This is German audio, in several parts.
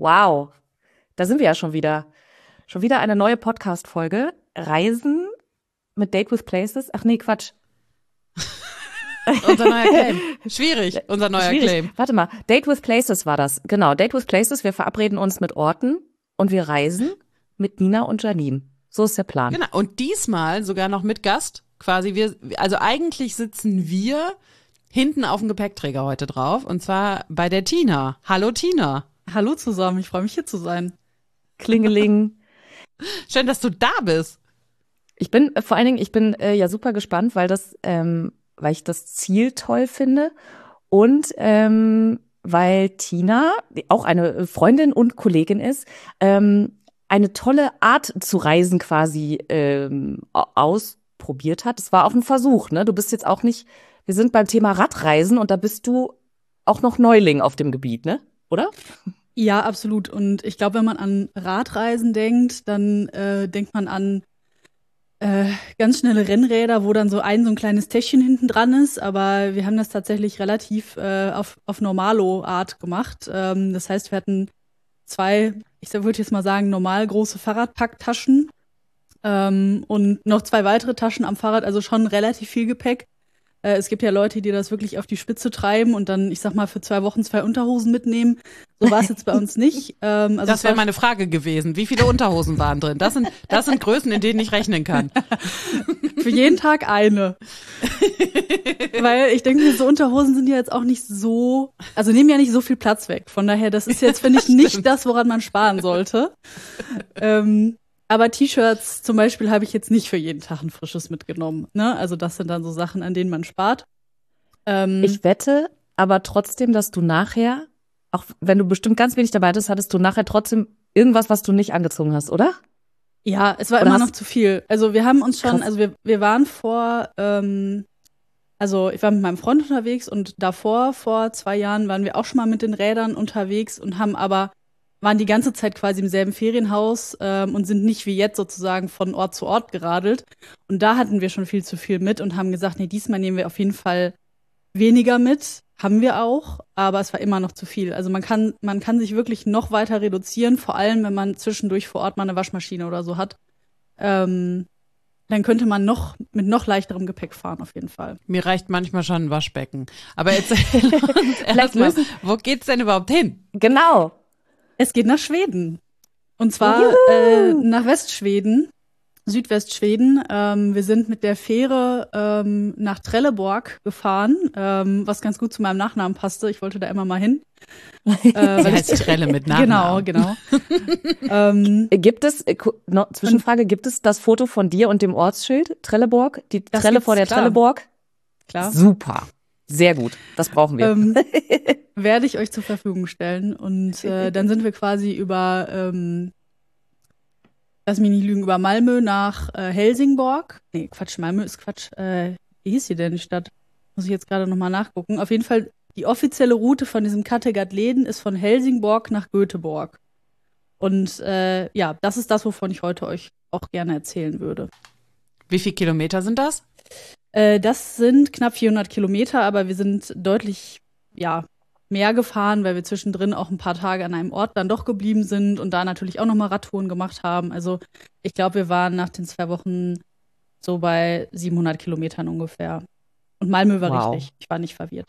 Wow, da sind wir ja schon wieder. Schon wieder eine neue Podcast-Folge. Reisen mit Date with Places. Ach nee, Quatsch. Unser neuer Claim. Schwierig, unser neuer Claim. Warte mal, Date with Places war das. Genau, Date with Places. Wir verabreden uns mit Orten und wir reisen mit Nina und Janine. So ist der Plan. Genau, und diesmal sogar noch mit Gast. Quasi also eigentlich sitzen wir hinten auf dem Gepäckträger heute drauf. Und zwar bei der Tina. Hallo Tina. Hallo zusammen, ich freue mich hier zu sein. Klingeling. Schön, dass du da bist. Ich bin ja super gespannt, weil ich das Ziel toll finde und weil Tina auch eine Freundin und Kollegin ist, eine tolle Art zu reisen quasi ausprobiert hat. Es war auch ein Versuch, ne? Du bist jetzt auch nicht, wir sind beim Thema Radreisen und da bist du auch noch Neuling auf dem Gebiet, ne? Oder? Ja, absolut. Und ich glaube, wenn man an Radreisen denkt, dann denkt man an ganz schnelle Rennräder, wo dann so ein kleines Täschchen hinten dran ist. Aber wir haben das tatsächlich relativ auf Normalo-Art gemacht. Das heißt, wir hatten zwei, ich würde jetzt mal sagen, normal große Fahrradpacktaschen und noch 2 weitere Taschen am Fahrrad, also schon relativ viel Gepäck. Es gibt ja Leute, die das wirklich auf die Spitze treiben und dann, ich sag mal, für 2 Wochen 2 Unterhosen mitnehmen. So war es jetzt bei uns nicht. Also das wäre meine Frage gewesen. Wie viele Unterhosen waren drin? Das sind Größen, in denen ich rechnen kann. Für jeden Tag eine. Weil ich denke, so Unterhosen sind ja jetzt auch nicht so, also nehmen ja nicht so viel Platz weg. Von daher, das ist jetzt, finde ich, nicht das, woran man sparen sollte. Aber T-Shirts zum Beispiel habe ich jetzt nicht für jeden Tag ein frisches mitgenommen. Ne? Also das sind dann so Sachen, an denen man spart. Ich wette aber trotzdem, dass du nachher, auch wenn du bestimmt ganz wenig dabei hattest, hattest du nachher trotzdem irgendwas, was du nicht angezogen hast, oder? Ja, es war oder immer noch zu viel. Also wir haben uns schon, Krass. also wir waren also ich war mit meinem Freund unterwegs und davor, vor 2 Jahren, waren wir auch schon mal mit den Rädern unterwegs und waren die ganze Zeit quasi im selben Ferienhaus und sind nicht wie jetzt sozusagen von Ort zu Ort geradelt. Und da hatten wir schon viel zu viel mit und haben gesagt, nee, diesmal nehmen wir auf jeden Fall weniger mit. Haben wir auch, aber es war immer noch zu viel. Also man kann sich wirklich noch weiter reduzieren, vor allem wenn man zwischendurch vor Ort mal eine Waschmaschine oder so hat. Dann könnte man mit noch leichterem Gepäck fahren, auf jeden Fall. Mir reicht manchmal schon ein Waschbecken. Aber erzähl uns erstmal, wo geht's denn überhaupt hin? Genau. Es geht nach Schweden. Und zwar nach Westschweden, Südwestschweden. Wir sind mit der Fähre nach Trelleborg gefahren, was ganz gut zu meinem Nachnamen passte. Ich wollte da immer mal hin. Sie heißt Trelle mit Nachnamen. Genau. Gibt es, Zwischenfrage, gibt es das Foto von dir und dem Ortsschild Trelleborg? Die Trelle vor der klar. Trelleborg? Klar. Super. Sehr gut. Das brauchen wir. Werde ich euch zur Verfügung stellen. Und dann sind wir quasi lass mich nicht lügen, über Malmö nach Helsingborg. Nee, Quatsch, Malmö ist Quatsch. Wie hieß sie denn, die Stadt? Muss ich jetzt gerade nochmal nachgucken. Auf jeden Fall, die offizielle Route von diesem Kattegat-Läden ist von Helsingborg nach Göteborg. Und ja, das ist das, wovon ich heute euch auch gerne erzählen würde. Wie viele Kilometer sind das? Das sind knapp 400 Kilometer, aber wir sind deutlich, mehr gefahren, weil wir zwischendrin auch ein paar Tage an einem Ort dann doch geblieben sind und da natürlich auch nochmal Radtouren gemacht haben. Also ich glaube, wir waren nach den 2 Wochen so bei 700 Kilometern ungefähr. Und Malmö war richtig. Ich war nicht verwirrt.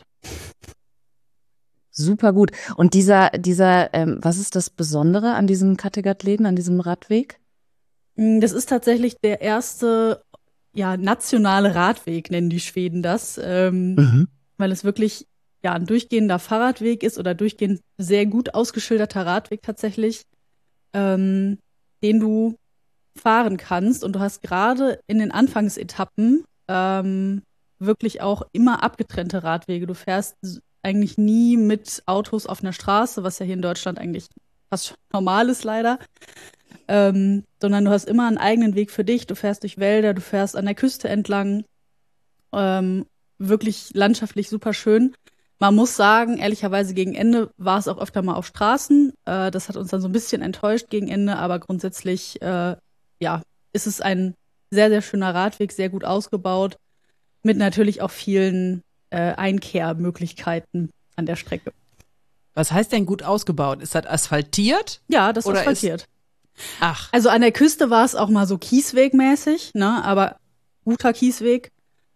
Super gut. Und was ist das Besondere an diesem Kattegat-Läden, an diesem Radweg? Das ist tatsächlich der erste, nationale Radweg, nennen die Schweden das, weil es wirklich ein durchgehender Fahrradweg ist oder durchgehend sehr gut ausgeschilderter Radweg tatsächlich, den du fahren kannst. Und du hast gerade in den Anfangsetappen wirklich auch immer abgetrennte Radwege. Du fährst eigentlich nie mit Autos auf einer Straße, was ja hier in Deutschland eigentlich fast schon normal ist leider, sondern du hast immer einen eigenen Weg für dich. Du fährst durch Wälder, du fährst an der Küste entlang. Wirklich landschaftlich super schön. Man muss sagen, ehrlicherweise gegen Ende war es auch öfter mal auf Straßen. Das hat uns dann so ein bisschen enttäuscht gegen Ende, aber grundsätzlich ist es ein sehr, sehr schöner Radweg, sehr gut ausgebaut, mit natürlich auch vielen Einkehrmöglichkeiten an der Strecke. Was heißt denn gut ausgebaut? Ist das asphaltiert? Ja, das ist Oder asphaltiert. Ach, Also an der Küste war es auch mal so Kieswegmäßig, ne, aber guter Kiesweg,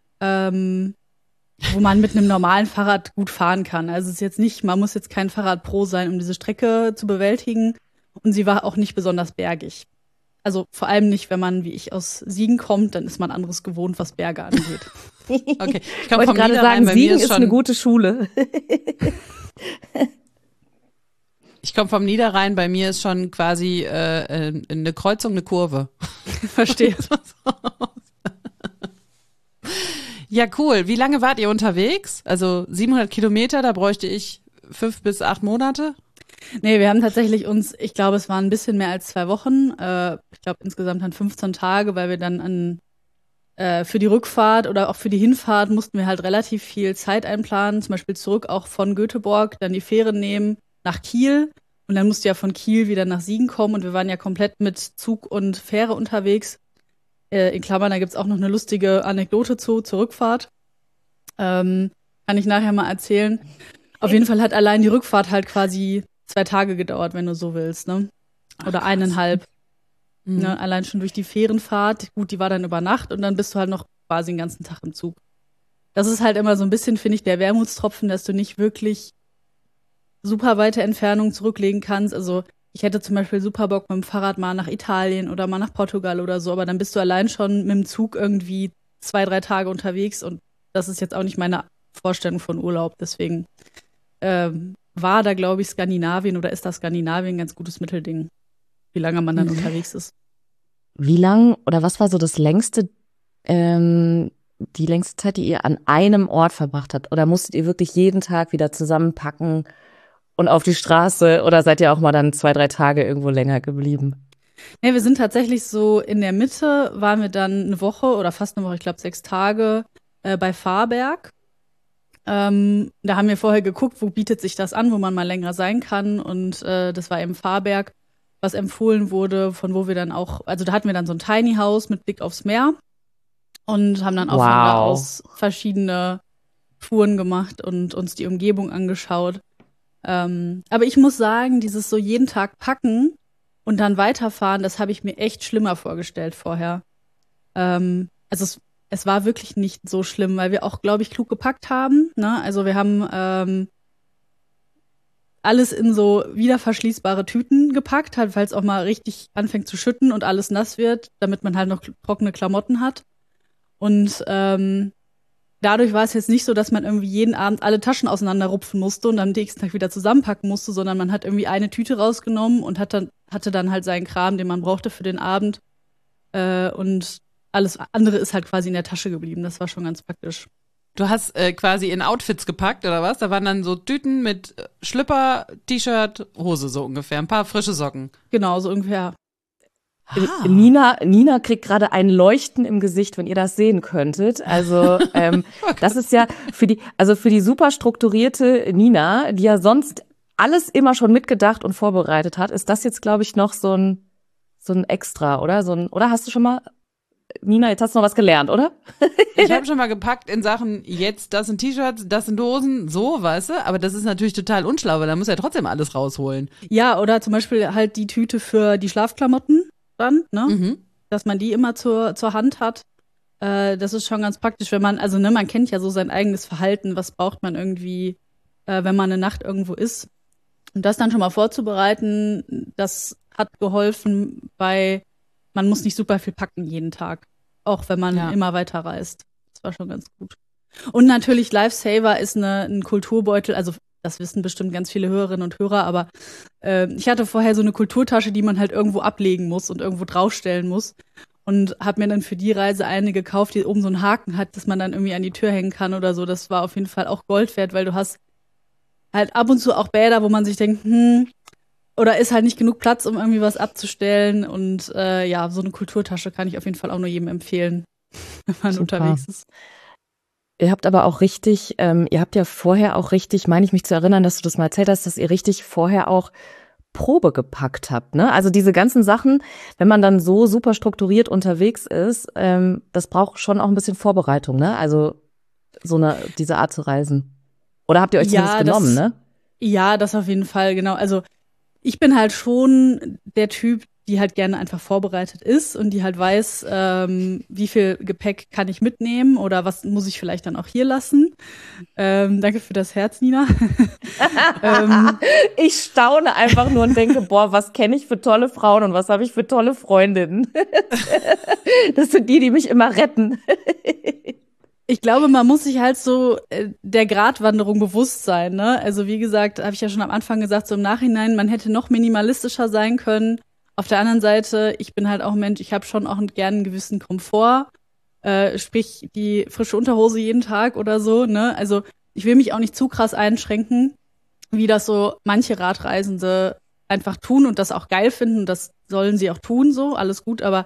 wo man mit einem normalen Fahrrad gut fahren kann. Also es ist jetzt nicht, man muss jetzt kein Fahrradpro sein, um diese Strecke zu bewältigen. Und sie war auch nicht besonders bergig. Also vor allem nicht, wenn man, wie ich, aus Siegen kommt, dann ist man anderes gewohnt, was Berge angeht. okay. Ich Ich komme wollte vom gerade Niederrhein, sagen, bei mir Siegen ist ist eine schon, gute Schule. ich komme vom Niederrhein, bei mir ist schon quasi eine Kreuzung, eine Kurve. Verstehe. Ja, cool. Wie lange wart ihr unterwegs? Also 700 Kilometer, da bräuchte ich 5 bis 8 Monate. Nee, wir haben tatsächlich ich glaube, es waren ein bisschen mehr als 2 Wochen. Ich glaube, insgesamt dann 15 Tage, weil wir dann für die Rückfahrt oder auch für die Hinfahrt mussten wir halt relativ viel Zeit einplanen. Zum Beispiel zurück auch von Göteborg, dann die Fähre nehmen nach Kiel. Und dann musste ja von Kiel wieder nach Siegen kommen. Und wir waren ja komplett mit Zug und Fähre unterwegs. In Klammern, da gibt's auch noch eine lustige Anekdote zur Rückfahrt. Kann ich nachher mal erzählen. Auf jeden Fall hat allein die Rückfahrt halt quasi 2 Tage gedauert, wenn du so willst, ne? Oder 1,5. Ne? Allein schon durch die Fährenfahrt. Gut, die war dann über Nacht und dann bist du halt noch quasi den ganzen Tag im Zug. Das ist halt immer so ein bisschen, finde ich, der Wermutstropfen, dass du nicht wirklich super weite Entfernungen zurücklegen kannst. Also ich hätte zum Beispiel super Bock mit dem Fahrrad mal nach Italien oder mal nach Portugal oder so, aber dann bist du allein schon mit dem Zug irgendwie 2, 3 Tage unterwegs und das ist jetzt auch nicht meine Vorstellung von Urlaub. Deswegen war da, glaube ich, Skandinavien oder ist da Skandinavien ein ganz gutes Mittelding, wie lange man dann unterwegs ist. Wie lang oder was war so das längste, die längste Zeit, die ihr an einem Ort verbracht habt? Oder musstet ihr wirklich jeden Tag wieder zusammenpacken und auf die Straße? Oder seid ihr auch mal dann 2, 3 Tage irgendwo länger geblieben? Nee, wir sind tatsächlich so in der Mitte, waren wir dann eine Woche oder fast eine Woche, ich glaube 6 Tage bei Varberg. Da haben wir vorher geguckt, wo bietet sich das an, wo man mal länger sein kann. Und das war eben Varberg, was empfohlen wurde, von wo wir dann auch, also da hatten wir dann so ein Tiny House mit Blick aufs Meer und haben dann auch von da aus verschiedene Touren gemacht und uns die Umgebung angeschaut. Aber ich muss sagen, dieses so jeden Tag packen und dann weiterfahren, das habe ich mir echt schlimmer vorgestellt vorher. Also es war wirklich nicht so schlimm, weil wir auch, glaube ich, klug gepackt haben. Ne? Also wir haben alles in so wiederverschließbare Tüten gepackt, halt, falls auch mal richtig anfängt zu schütten und alles nass wird, damit man halt noch trockene Klamotten hat. Und dadurch war es jetzt nicht so, dass man irgendwie jeden Abend alle Taschen auseinanderrupfen musste und am nächsten Tag wieder zusammenpacken musste, sondern man hat irgendwie eine Tüte rausgenommen und hatte dann halt seinen Kram, den man brauchte für den Abend. Und alles andere ist halt quasi in der Tasche geblieben. Das war schon ganz praktisch. Du hast quasi in Outfits gepackt, oder was? Da waren dann so Tüten mit Schlüpper, T-Shirt, Hose so ungefähr. Ein paar frische Socken. Genau, so ungefähr. Nina kriegt gerade ein Leuchten im Gesicht, wenn ihr das sehen könntet. Also das ist ja für die super strukturierte Nina, die ja sonst alles immer schon mitgedacht und vorbereitet hat, ist das jetzt, glaube ich, noch so ein Extra, oder? Oder hast du schon mal, Nina, jetzt hast du noch was gelernt, oder? Ich habe schon mal gepackt in Sachen, jetzt, das sind T-Shirts, das sind Dosen, so, weißt du? Aber das ist natürlich total unschlau, weil da muss ja trotzdem alles rausholen. Ja, oder zum Beispiel halt die Tüte für die Schlafklamotten dann, ne? Dass man die immer zur Hand hat. Das ist schon ganz praktisch, wenn man, also ne, man kennt ja so sein eigenes Verhalten, was braucht man irgendwie, wenn man eine Nacht irgendwo ist. Und das dann schon mal vorzubereiten, das hat geholfen man muss nicht super viel packen jeden Tag. Auch wenn man immer weiter reist. Das war schon ganz gut. Und natürlich Lifesaver ist ein Kulturbeutel, also das wissen bestimmt ganz viele Hörerinnen und Hörer, aber ich hatte vorher so eine Kulturtasche, die man halt irgendwo ablegen muss und irgendwo draufstellen muss. Und habe mir dann für die Reise eine gekauft, die oben so einen Haken hat, dass man dann irgendwie an die Tür hängen kann oder so. Das war auf jeden Fall auch Gold wert, weil du hast halt ab und zu auch Bäder, wo man sich denkt, oder ist halt nicht genug Platz, um irgendwie was abzustellen. Und so eine Kulturtasche kann ich auf jeden Fall auch nur jedem empfehlen, wenn man unterwegs ist. Ihr habt aber auch richtig, ihr habt ja vorher auch richtig, meine ich mich zu erinnern, dass du das mal erzählt hast, dass ihr richtig vorher auch Probe gepackt habt, ne? Also diese ganzen Sachen, wenn man dann so super strukturiert unterwegs ist, das braucht schon auch ein bisschen Vorbereitung, ne? Also diese Art zu reisen. Oder habt ihr euch zumindest genommen, ne? Ja, das auf jeden Fall, genau. Also ich bin halt schon der Typ, die halt gerne einfach vorbereitet ist und die halt weiß, wie viel Gepäck kann ich mitnehmen oder was muss ich vielleicht dann auch hier lassen. Danke für das Herz, Nina. Ich staune einfach nur und denke, boah, was kenne ich für tolle Frauen und was habe ich für tolle Freundinnen. Das sind die mich immer retten. Ich glaube, man muss sich halt so der Gratwanderung bewusst sein, ne? Also wie gesagt, habe ich ja schon am Anfang gesagt, so im Nachhinein, man hätte noch minimalistischer sein können. Auf der anderen Seite, ich bin halt auch ein Mensch, ich habe schon auch gerne einen gewissen Komfort. Sprich, die frische Unterhose jeden Tag oder so, ne? Also ich will mich auch nicht zu krass einschränken, wie das so manche Radreisende einfach tun und das auch geil finden. Das sollen sie auch tun, so, alles gut, aber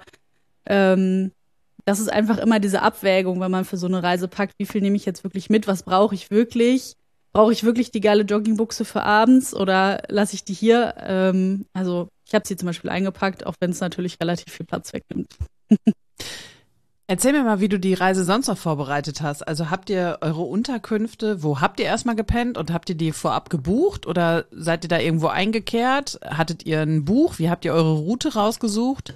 das ist einfach immer diese Abwägung, wenn man für so eine Reise packt, wie viel nehme ich jetzt wirklich mit, was brauche ich wirklich? Brauche ich wirklich die geile Joggingbuchse für abends oder lasse ich die hier? Also ich habe sie zum Beispiel eingepackt, auch wenn es natürlich relativ viel Platz wegnimmt. Erzähl mir mal, wie du die Reise sonst noch vorbereitet hast. Also habt ihr eure Unterkünfte, wo habt ihr erstmal gepennt und habt ihr die vorab gebucht oder seid ihr da irgendwo eingekehrt? Hattet ihr ein Buch? Wie habt ihr eure Route rausgesucht?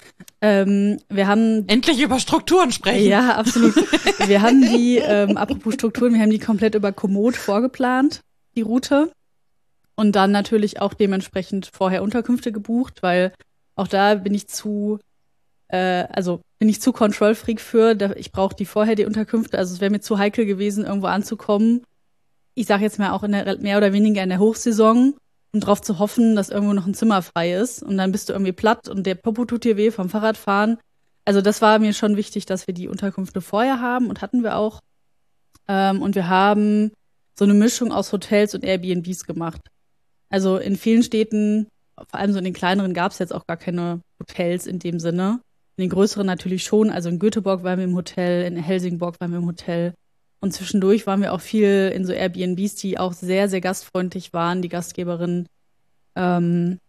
Wir haben Endlich über Strukturen sprechen. Ja, absolut. Wir haben die, apropos Strukturen, wir haben die komplett über Komoot vorgeplant, die Route. Und dann natürlich auch dementsprechend vorher Unterkünfte gebucht, weil auch da bin ich zu Control-Freak für. Ich brauche die vorher, die Unterkünfte. Also es wäre mir zu heikel gewesen, irgendwo anzukommen. Ich sage jetzt mal auch mehr oder weniger in der Hochsaison und darauf zu hoffen, dass irgendwo noch ein Zimmer frei ist. Und dann bist du irgendwie platt und der Popo tut dir weh vom Fahrradfahren. Also das war mir schon wichtig, dass wir die Unterkünfte vorher haben und hatten wir auch. Und wir haben so eine Mischung aus Hotels und Airbnbs gemacht. Also in vielen Städten, vor allem so in den kleineren, gab es jetzt auch gar keine Hotels in dem Sinne. In den größeren natürlich schon. Also in Göteborg waren wir im Hotel, in Helsingborg waren wir im Hotel. Und zwischendurch waren wir auch viel in so Airbnbs, die auch sehr, sehr gastfreundlich waren, die Gastgeberinnen. Ja,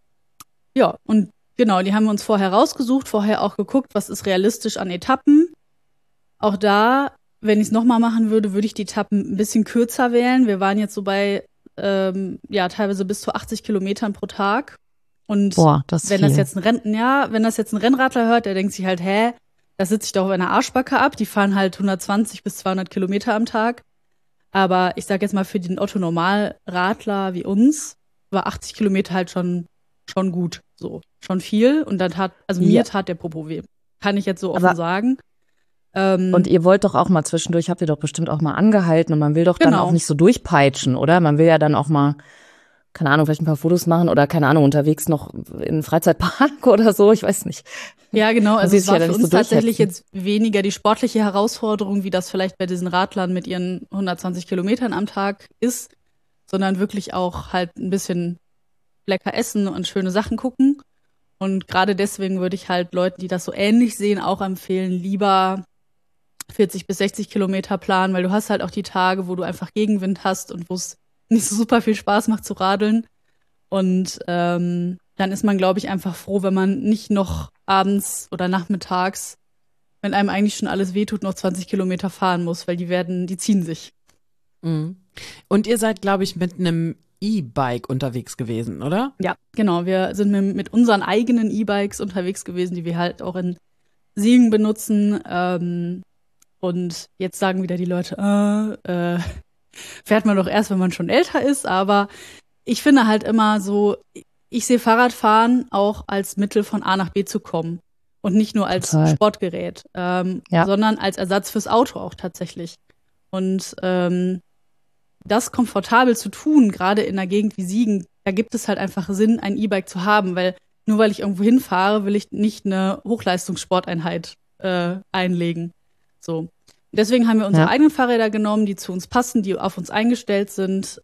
und genau, die haben wir uns vorher rausgesucht, vorher auch geguckt, was ist realistisch an Etappen. Auch da, wenn ich es nochmal machen würde, würde ich die Etappen ein bisschen kürzer wählen. Wir waren jetzt so bei, teilweise bis zu 80 Kilometern pro Tag. Und Boah, das ist wenn viel. das jetzt ein Rennradler hört, der denkt sich halt, da sitze ich doch auf einer Arschbacke ab. Die fahren halt 120 bis 200 Kilometer am Tag. Aber ich sag jetzt mal, für den Otto-Normal-Radler wie uns war 80 Kilometer halt schon gut. So, schon viel. Und dann mir tat der Popo weh. Kann ich jetzt so offen sagen. Und ihr wollt doch auch mal zwischendurch, habt ihr doch bestimmt auch mal angehalten und man will doch dann auch nicht so durchpeitschen, oder? Man will ja dann auch mal, keine Ahnung, vielleicht ein paar Fotos machen oder keine Ahnung, unterwegs noch in einen Freizeitpark oder so, ich weiß nicht. Ja, genau, also es war für uns so tatsächlich jetzt weniger die sportliche Herausforderung, wie das vielleicht bei diesen Radlern mit ihren 120 Kilometern am Tag ist, sondern wirklich auch halt ein bisschen lecker essen und schöne Sachen gucken. Und gerade deswegen würde ich halt Leuten, die das so ähnlich sehen, auch empfehlen, lieber 40 bis 60 Kilometer planen, weil du hast halt auch die Tage, wo du einfach Gegenwind hast und wo es nicht so super viel Spaß macht zu radeln. Und dann ist man, glaube ich, einfach froh, wenn man nicht noch abends oder nachmittags, wenn einem eigentlich schon alles wehtut, noch 20 Kilometer fahren muss, weil die ziehen sich. Mhm. Und ihr seid, glaube ich, mit einem E-Bike unterwegs gewesen, oder? Ja, genau. Wir sind mit unseren eigenen E-Bikes unterwegs gewesen, die wir halt auch in Siegen benutzen. Und jetzt sagen wieder die Leute, fährt man doch erst, wenn man schon älter ist. Aber ich finde halt immer so, ich sehe Fahrradfahren auch als Mittel von A nach B zu kommen. Und nicht nur als Sportgerät, sondern als Ersatz fürs Auto auch tatsächlich. Und das komfortabel zu tun, gerade in einer Gegend wie Siegen, da gibt es halt einfach Sinn, ein E-Bike zu haben, weil nur weil ich irgendwo hinfahre, will ich nicht eine Hochleistungssporteinheit einlegen. So. Deswegen haben wir unsere eigenen Fahrräder genommen, die zu uns passen, die auf uns eingestellt sind,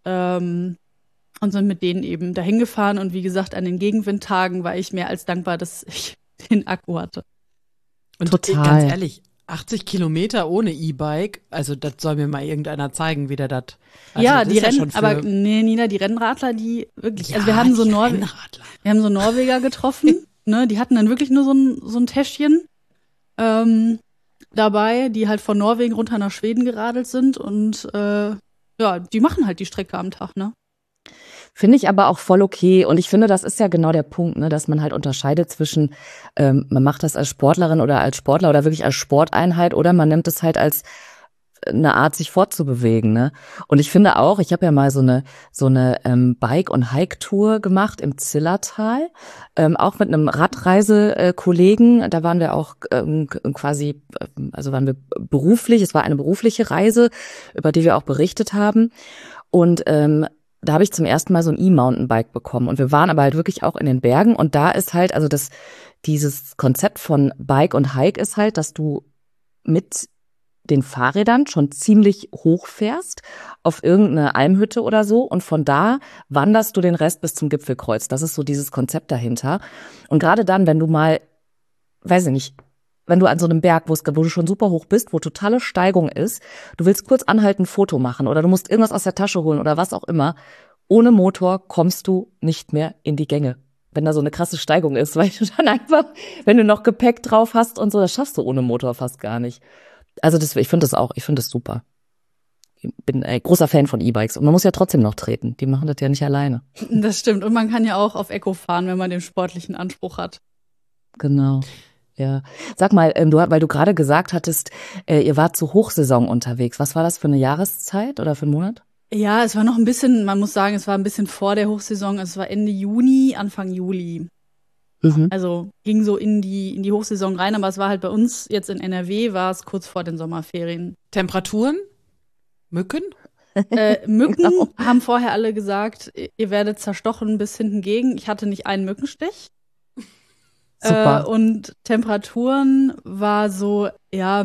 und sind mit denen eben dahin gefahren. Und wie gesagt, an den Gegenwindtagen war ich mehr als dankbar, dass ich den Akku hatte. Und total. Ganz ehrlich, 80 Kilometer ohne E-Bike, also das soll mir mal irgendeiner zeigen, wie der das. Also ja, das die Nina, die Rennradler, die wirklich, ja, also wir haben so wir haben so Norweger getroffen, ne, die hatten dann wirklich nur so ein Täschchen dabei, die halt von Norwegen runter nach Schweden geradelt sind und die machen halt die Strecke am Tag, ne? Finde ich aber auch voll okay. Und ich finde, das ist ja genau der Punkt, ne, dass man halt unterscheidet zwischen, man macht das als Sportlerin oder als Sportler oder wirklich als Sporteinheit oder man nimmt es halt als eine Art, sich fortzubewegen, ne? Und ich finde auch, ich habe ja mal so eine Bike- und Hike-Tour gemacht im Zillertal, auch mit einem Radreise-Kollegen. Da waren wir auch quasi, also waren wir beruflich, es war eine berufliche Reise, über die wir auch berichtet haben. Und da habe ich zum ersten Mal so ein E-Mountainbike bekommen. Und wir waren aber halt wirklich auch in den Bergen. Und da ist halt, also dieses Konzept von Bike und Hike ist halt, dass du mit den Fahrrädern schon ziemlich hoch fährst auf irgendeine Almhütte oder so und von da wanderst du den Rest bis zum Gipfelkreuz. Das ist so dieses Konzept dahinter. Und gerade dann, wenn du mal, weiß ich nicht, wenn du an so einem Berg, wo du schon super hoch bist, wo totale Steigung ist, du willst kurz anhalten, ein Foto machen oder du musst irgendwas aus der Tasche holen oder was auch immer, ohne Motor kommst du nicht mehr in die Gänge. Wenn da so eine krasse Steigung ist, weil du dann einfach, wenn du noch Gepäck drauf hast und so, das schaffst du ohne Motor fast gar nicht. Also ich finde das super. Ich bin ein großer Fan von E-Bikes und man muss ja trotzdem noch treten. Die machen das ja nicht alleine. Das stimmt. Und man kann ja auch auf Eco fahren, wenn man den sportlichen Anspruch hat. Genau. Ja. Sag mal, weil du gerade gesagt hattest, ihr wart zur Hochsaison unterwegs. Was war das für eine Jahreszeit oder für einen Monat? Ja, es war noch ein bisschen, man muss sagen, es war ein bisschen vor der Hochsaison. Es war Ende Juni, Anfang Juli. Mhm. Also ging so in die Hochsaison rein, aber es war halt bei uns jetzt in NRW, war es kurz vor den Sommerferien. Temperaturen? Mücken? Mücken Genau. haben vorher alle gesagt, ihr werdet zerstochen bis hinten gegen. Ich hatte nicht einen Mückenstich. Super. Und Temperaturen war so, ja,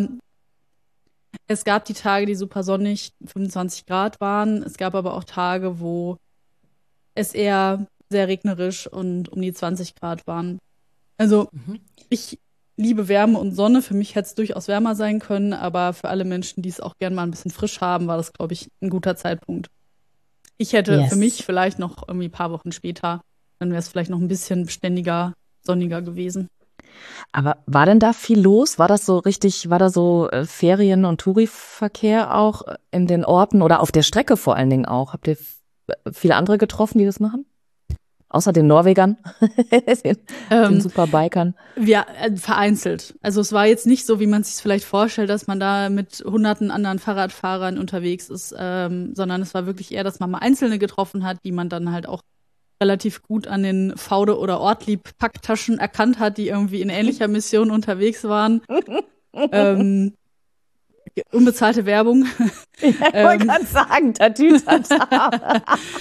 es gab die Tage, die super sonnig, 25 Grad waren. Es gab aber auch Tage, wo es eher sehr regnerisch und um die 20 Grad waren. Also ich liebe Wärme und Sonne. Für mich hätte es durchaus wärmer sein können, aber für alle Menschen, die es auch gern mal ein bisschen frisch haben, war das, glaube ich, ein guter Zeitpunkt. Ich hätte für mich vielleicht noch irgendwie ein paar Wochen später, dann wäre es vielleicht noch ein bisschen beständiger, sonniger gewesen. Aber war denn da viel los? War da so Ferien- und Touriverkehr auch in den Orten oder auf der Strecke vor allen Dingen auch? Habt ihr viele andere getroffen, die das machen? Außer den Norwegern, den Superbikern. Ja, vereinzelt. Also es war jetzt nicht so, wie man sich vielleicht vorstellt, dass man da mit hunderten anderen Fahrradfahrern unterwegs ist, sondern es war wirklich eher, dass man mal Einzelne getroffen hat, die man dann halt auch relativ gut an den Faude- oder Ortlieb-Packtaschen erkannt hat, die irgendwie in ähnlicher Mission unterwegs waren. Unbezahlte Werbung. Ich wollte gerade sagen, Tatütata.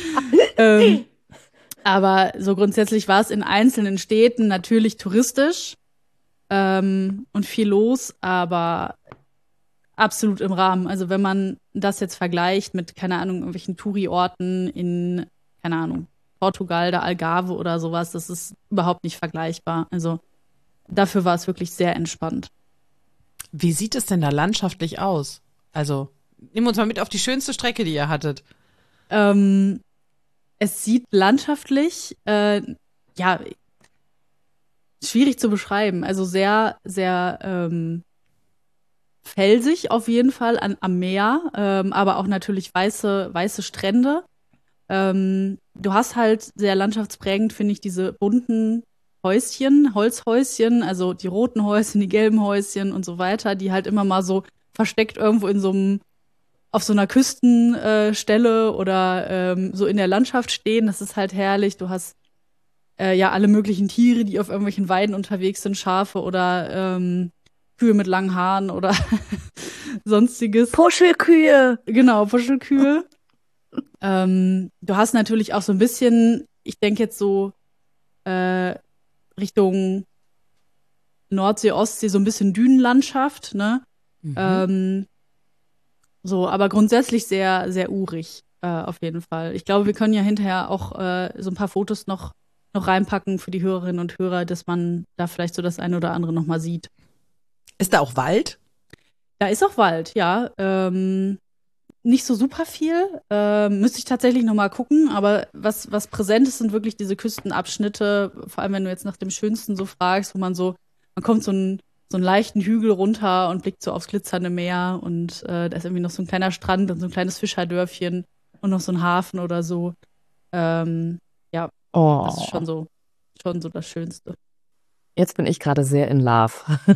Aber so grundsätzlich war es in einzelnen Städten natürlich touristisch und viel los, aber absolut im Rahmen. Also wenn man das jetzt vergleicht mit, keine Ahnung, irgendwelchen Touri-Orten in, keine Ahnung, Portugal, der Algarve oder sowas, das ist überhaupt nicht vergleichbar. Also dafür war es wirklich sehr entspannt. Wie sieht es denn da landschaftlich aus? Also, nimm uns mal mit auf die schönste Strecke, die ihr hattet. Es sieht landschaftlich, ja, schwierig zu beschreiben. Also sehr, sehr felsig auf jeden Fall am Meer, aber auch natürlich weiße Strände. Du hast halt sehr landschaftsprägend, finde ich, diese bunten Häuschen, Holzhäuschen, also die roten Häuschen, die gelben Häuschen und so weiter, die halt immer mal so versteckt irgendwo auf so einer Küstenstelle oder so in der Landschaft stehen. Das ist halt herrlich. Du hast ja alle möglichen Tiere, die auf irgendwelchen Weiden unterwegs sind, Schafe oder Kühe mit langen Haaren oder sonstiges. Puschelkühe. Genau, Puschelkühe. Du hast natürlich auch so ein bisschen, ich denke jetzt so Richtung Nordsee, Ostsee, so ein bisschen Dünenlandschaft, ne? So, aber grundsätzlich sehr, sehr urig, auf jeden Fall. Ich glaube, wir können ja hinterher auch so ein paar Fotos noch reinpacken für die Hörerinnen und Hörer, dass man da vielleicht so das eine oder andere noch mal sieht. Ist da auch Wald? Da ist auch Wald, ja. Nicht so super viel. Müsste ich tatsächlich noch mal gucken, aber was präsent ist, sind wirklich diese Küstenabschnitte, vor allem wenn du jetzt nach dem Schönsten so fragst, wo man kommt so einen leichten Hügel runter und blickt so aufs glitzernde Meer und da ist irgendwie noch so ein kleiner Strand und so ein kleines Fischerdörfchen und noch so ein Hafen oder so. Ja, Oh, das ist schon so das Schönste. jetzt bin ich gerade sehr in Love.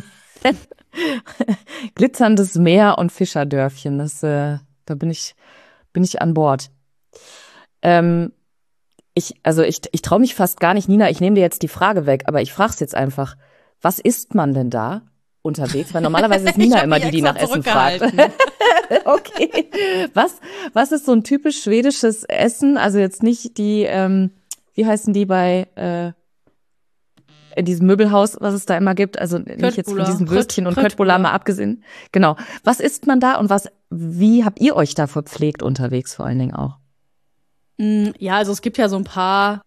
Glitzerndes Meer und Fischerdörfchen, da bin ich an Bord. Ähm, ich traue mich fast gar nicht, Nina, ich nehme dir jetzt die Frage weg, aber ich frage es jetzt einfach. Was isst man denn da unterwegs? Weil normalerweise ist Nina immer die nach Essen fragt. Okay. Was ist so ein typisch schwedisches Essen? Also jetzt nicht die, wie heißen die bei in diesem Möbelhaus, was es da immer gibt? Also nicht jetzt von diesen Würstchen und Köttbullar mal abgesehen. Genau. Was isst man da und wie habt ihr euch da verpflegt unterwegs vor allen Dingen auch? Ja, also es gibt ja so ein paar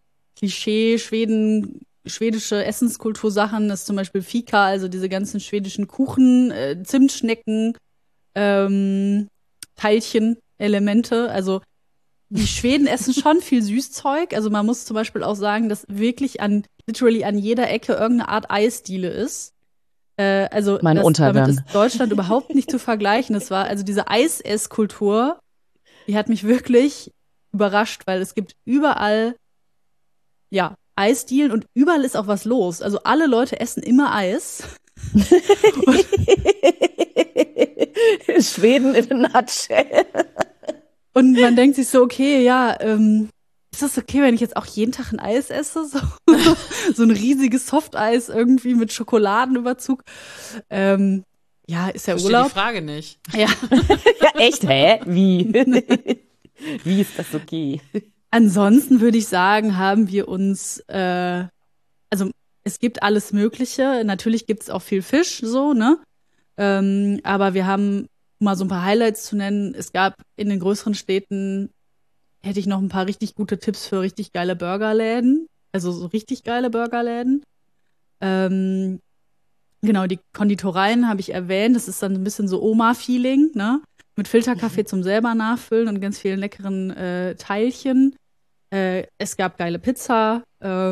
schwedische Essenskultursachen. Das ist zum Beispiel Fika, also diese ganzen schwedischen Kuchen, Zimtschnecken, Teilchen, Elemente. Also die Schweden essen schon viel Süßzeug. Also man muss zum Beispiel auch sagen, dass wirklich literally an jeder Ecke irgendeine Art Eisdiele ist. Damit ist Deutschland überhaupt nicht zu vergleichen. Also diese Eisesskultur, die hat mich wirklich überrascht, weil es gibt überall, ja, Eisdielen und überall ist auch was los. Also alle Leute essen immer Eis. Schweden in a nutshell. Und man denkt sich so, okay, ja, ist das okay, wenn ich jetzt auch jeden Tag ein Eis esse? So ein riesiges Softeis irgendwie mit Schokoladenüberzug. Ja, ist ja Urlaub. Die Frage nicht. Ja. Ja, echt? Hä? Wie? Wie ist das okay? Ansonsten würde ich sagen, haben wir uns, also es gibt alles Mögliche. Natürlich gibt es auch viel Fisch, so, ne? Aber wir haben, um mal so ein paar Highlights zu nennen, es gab in den größeren Städten, hätte ich noch ein paar richtig gute Tipps für richtig geile Burgerläden. Also so richtig geile Burgerläden. Genau, die Konditoreien habe ich erwähnt. Das ist dann ein bisschen so Oma-Feeling, ne? Mit Filterkaffee zum selber nachfüllen und ganz vielen leckeren Teilchen. Es gab geile Pizza.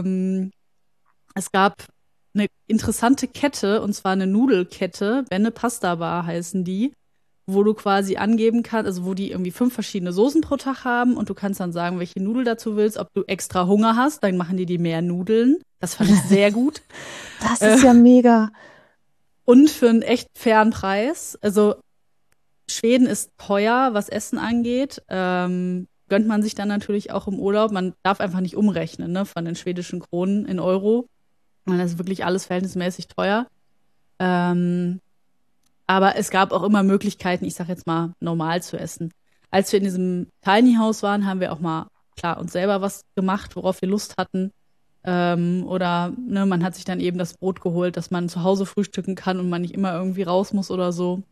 Es gab eine interessante Kette, und zwar eine Nudelkette. Benne Pasta Bar heißen die, wo du quasi angeben kannst, also wo die irgendwie 5 verschiedene Soßen pro Tag haben und du kannst dann sagen, welche Nudel dazu willst. Ob du extra Hunger hast, dann machen die mehr Nudeln. Das fand ich sehr gut. Das ist ja mega. Und für einen echt fairen Preis. Also Schweden ist teuer, was Essen angeht. Gönnt man sich dann natürlich auch im Urlaub. Man darf einfach nicht umrechnen, ne, von den schwedischen Kronen in Euro. Und das ist wirklich alles verhältnismäßig teuer. Aber es gab auch immer Möglichkeiten, ich sag jetzt mal, normal zu essen. Als wir in diesem Tiny House waren, haben wir auch mal, klar, uns selber was gemacht, worauf wir Lust hatten. Oder ne, man hat sich dann eben das Brot geholt, dass man zu Hause frühstücken kann und man nicht immer irgendwie raus muss oder so.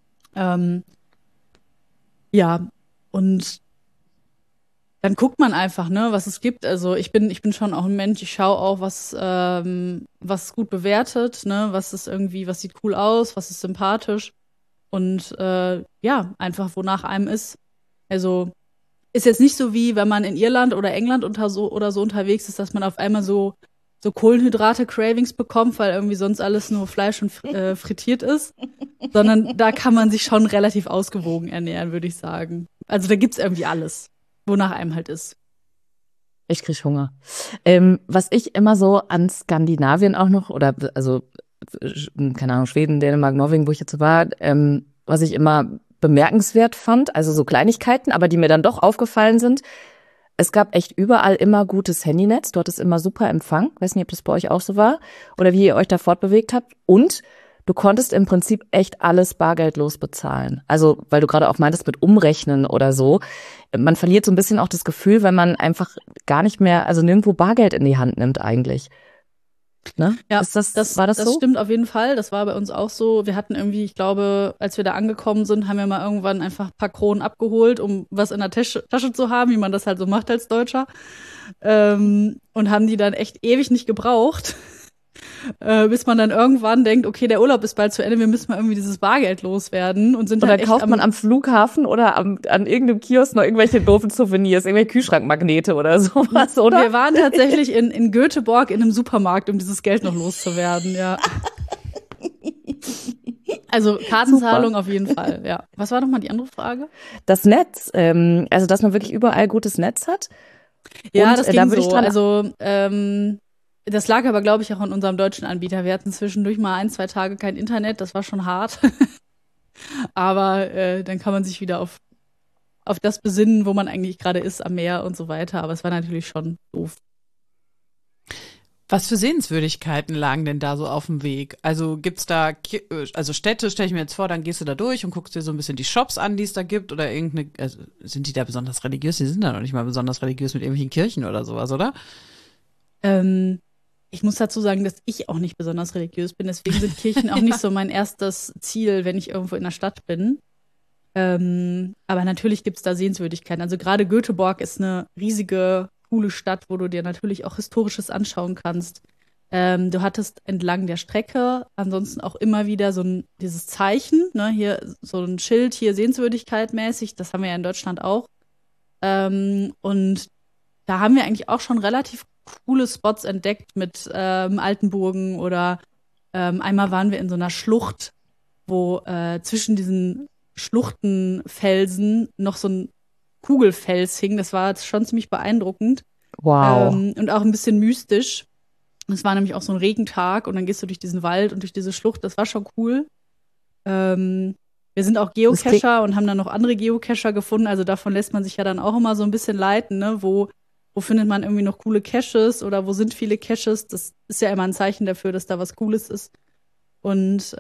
Ja, und dann guckt man einfach, ne, was es gibt. Also ich bin schon auch ein Mensch, ich schaue auch, was gut bewertet, ne, was sieht cool aus, was ist sympathisch. Und ja, einfach wonach einem ist. Also ist jetzt nicht so wie, wenn man in Irland oder England oder so unterwegs ist, dass man auf einmal so Kohlenhydrate-Cravings bekommt, weil irgendwie sonst alles nur Fleisch und frittiert ist. Sondern da kann man sich schon relativ ausgewogen ernähren, würde ich sagen. Also da gibt's irgendwie alles, wonach einem halt ist. Ich krieg Hunger. Was ich immer so an Skandinavien auch noch, oder also, keine Ahnung, Schweden, Dänemark, Norwegen, wo ich jetzt war, was ich immer bemerkenswert fand, also so Kleinigkeiten, aber die mir dann doch aufgefallen sind. Es gab echt überall immer gutes Handynetz. Du hattest immer super Empfang. Weiß nicht, ob das bei euch auch so war oder wie ihr euch da fortbewegt habt. Und du konntest im Prinzip echt alles bargeldlos bezahlen. Also, weil du gerade auch meintest mit Umrechnen oder so. Man verliert so ein bisschen auch das Gefühl, wenn man einfach gar nicht mehr, also nirgendwo Bargeld in die Hand nimmt eigentlich. Ne? Ja, war das so? Das stimmt auf jeden Fall. Das war bei uns auch so. Wir hatten irgendwie, ich glaube, als wir da angekommen sind, haben wir mal irgendwann einfach ein paar Kronen abgeholt, um was in der Tasche zu haben, wie man das halt so macht als Deutscher. Und haben die dann echt ewig nicht gebraucht. Bis man dann irgendwann denkt, okay, der Urlaub ist bald zu Ende, wir müssen mal irgendwie dieses Bargeld loswerden und sind dann echt kauft man am Flughafen oder an irgendeinem Kiosk noch irgendwelche doofen Souvenirs, irgendwelche Kühlschrankmagnete oder sowas, oder? Wir waren tatsächlich in Göteborg in einem Supermarkt, um dieses Geld noch loszuwerden, ja. Also Kartenzahlung Super. Auf jeden Fall, ja. Was war nochmal die andere Frage? Das Netz, also dass man wirklich überall gutes Netz hat. Ja, Und das da ging würde ich so. dran. Also, das lag aber, glaube ich, auch an unserem deutschen Anbieter. Wir hatten zwischendurch mal 1, 2 Tage kein Internet, das war schon hart. Aber dann kann man sich wieder auf das besinnen, wo man eigentlich gerade ist, am Meer und so weiter. Aber es war natürlich schon doof. Was für Sehenswürdigkeiten lagen denn da so auf dem Weg? Also gibt's da, also Städte, stelle ich mir jetzt vor, dann gehst du da durch und guckst dir so ein bisschen die Shops an, die es da gibt oder irgendeine, also sind die da besonders religiös? Die sind da noch nicht mal besonders religiös mit irgendwelchen Kirchen oder sowas, oder? Ähm, Ich muss dazu sagen, dass ich auch nicht besonders religiös bin. Deswegen sind Kirchen auch nicht so mein erstes Ziel, wenn ich irgendwo in der Stadt bin. Aber natürlich gibt es da Sehenswürdigkeiten. Also gerade Göteborg ist eine riesige, coole Stadt, wo du dir natürlich auch Historisches anschauen kannst. Du hattest entlang der Strecke ansonsten auch immer wieder dieses Zeichen, ne, hier so ein Schild, hier Sehenswürdigkeit mäßig, das haben wir ja in Deutschland auch. Und da haben wir eigentlich auch schon relativ coole Spots entdeckt mit alten Burgen oder einmal waren wir in so einer Schlucht, wo zwischen diesen Schluchtenfelsen noch so ein Kugelfels hing. Das war schon ziemlich beeindruckend Wow. und auch ein bisschen mystisch. Es war nämlich auch so ein Regentag und dann gehst du durch diesen Wald und durch diese Schlucht. Das war schon cool. Wir sind auch Das klingt, Geocacher und haben dann noch andere Geocacher gefunden. Also davon lässt man sich ja dann auch immer so ein bisschen leiten, ne? Wo findet man irgendwie noch coole Caches oder wo sind viele Caches? Das ist ja immer ein Zeichen dafür, dass da was Cooles ist. Und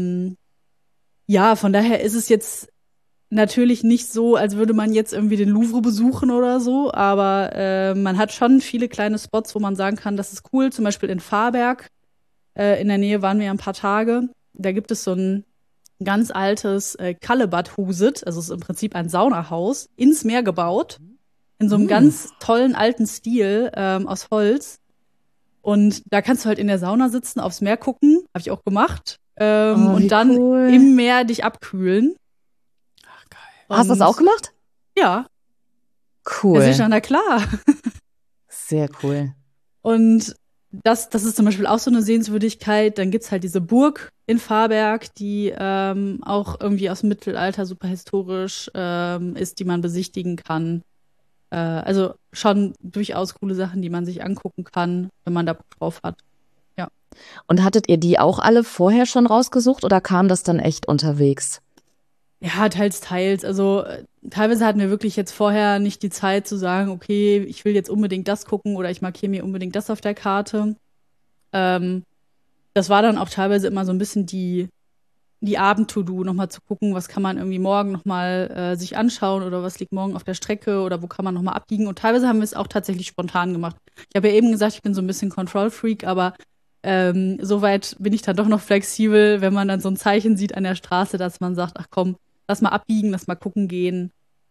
ja, von daher ist es jetzt natürlich nicht so, als würde man jetzt irgendwie den Louvre besuchen oder so, aber man hat schon viele kleine Spots, wo man sagen kann, das ist cool. Zum Beispiel in Varberg, in der Nähe waren wir ja ein paar Tage. Da gibt es so ein ganz altes Kallebadhuset, also es ist im Prinzip ein Saunahaus, ins Meer gebaut, in so einem ganz tollen alten Stil aus Holz. Und da kannst du halt in der Sauna sitzen, aufs Meer gucken, habe ich auch gemacht, oh, wie und dann cool. im Meer dich abkühlen. Ach, geil. Hast du das Und auch gemacht? ja, Cool. ja, sicher, na klar. Sehr cool. Und das ist zum Beispiel auch so eine Sehenswürdigkeit. Dann gibt's halt diese Burg in Varberg, die auch irgendwie aus dem Mittelalter super historisch ist, die man besichtigen kann. Also schon durchaus coole Sachen, die man sich angucken kann, wenn man da Bock drauf hat. Ja. Und hattet ihr die auch alle vorher schon rausgesucht oder kam das dann echt unterwegs? Ja, teils, teils. Also teilweise hatten wir wirklich jetzt vorher nicht die Zeit zu sagen, okay, ich will jetzt unbedingt das gucken oder ich markiere mir unbedingt das auf der Karte. Ähm, Das war dann auch teilweise immer so ein bisschen die Abend-To-Do, nochmal zu gucken, was kann man irgendwie morgen nochmal sich anschauen oder was liegt morgen auf der Strecke oder wo kann man nochmal abbiegen. Und teilweise haben wir es auch tatsächlich spontan gemacht. Ich habe ja eben gesagt, ich bin so ein bisschen Control-Freak, aber soweit bin ich dann doch noch flexibel, wenn man dann so ein Zeichen sieht an der Straße, dass man sagt, ach komm, lass mal abbiegen, lass mal gucken gehen.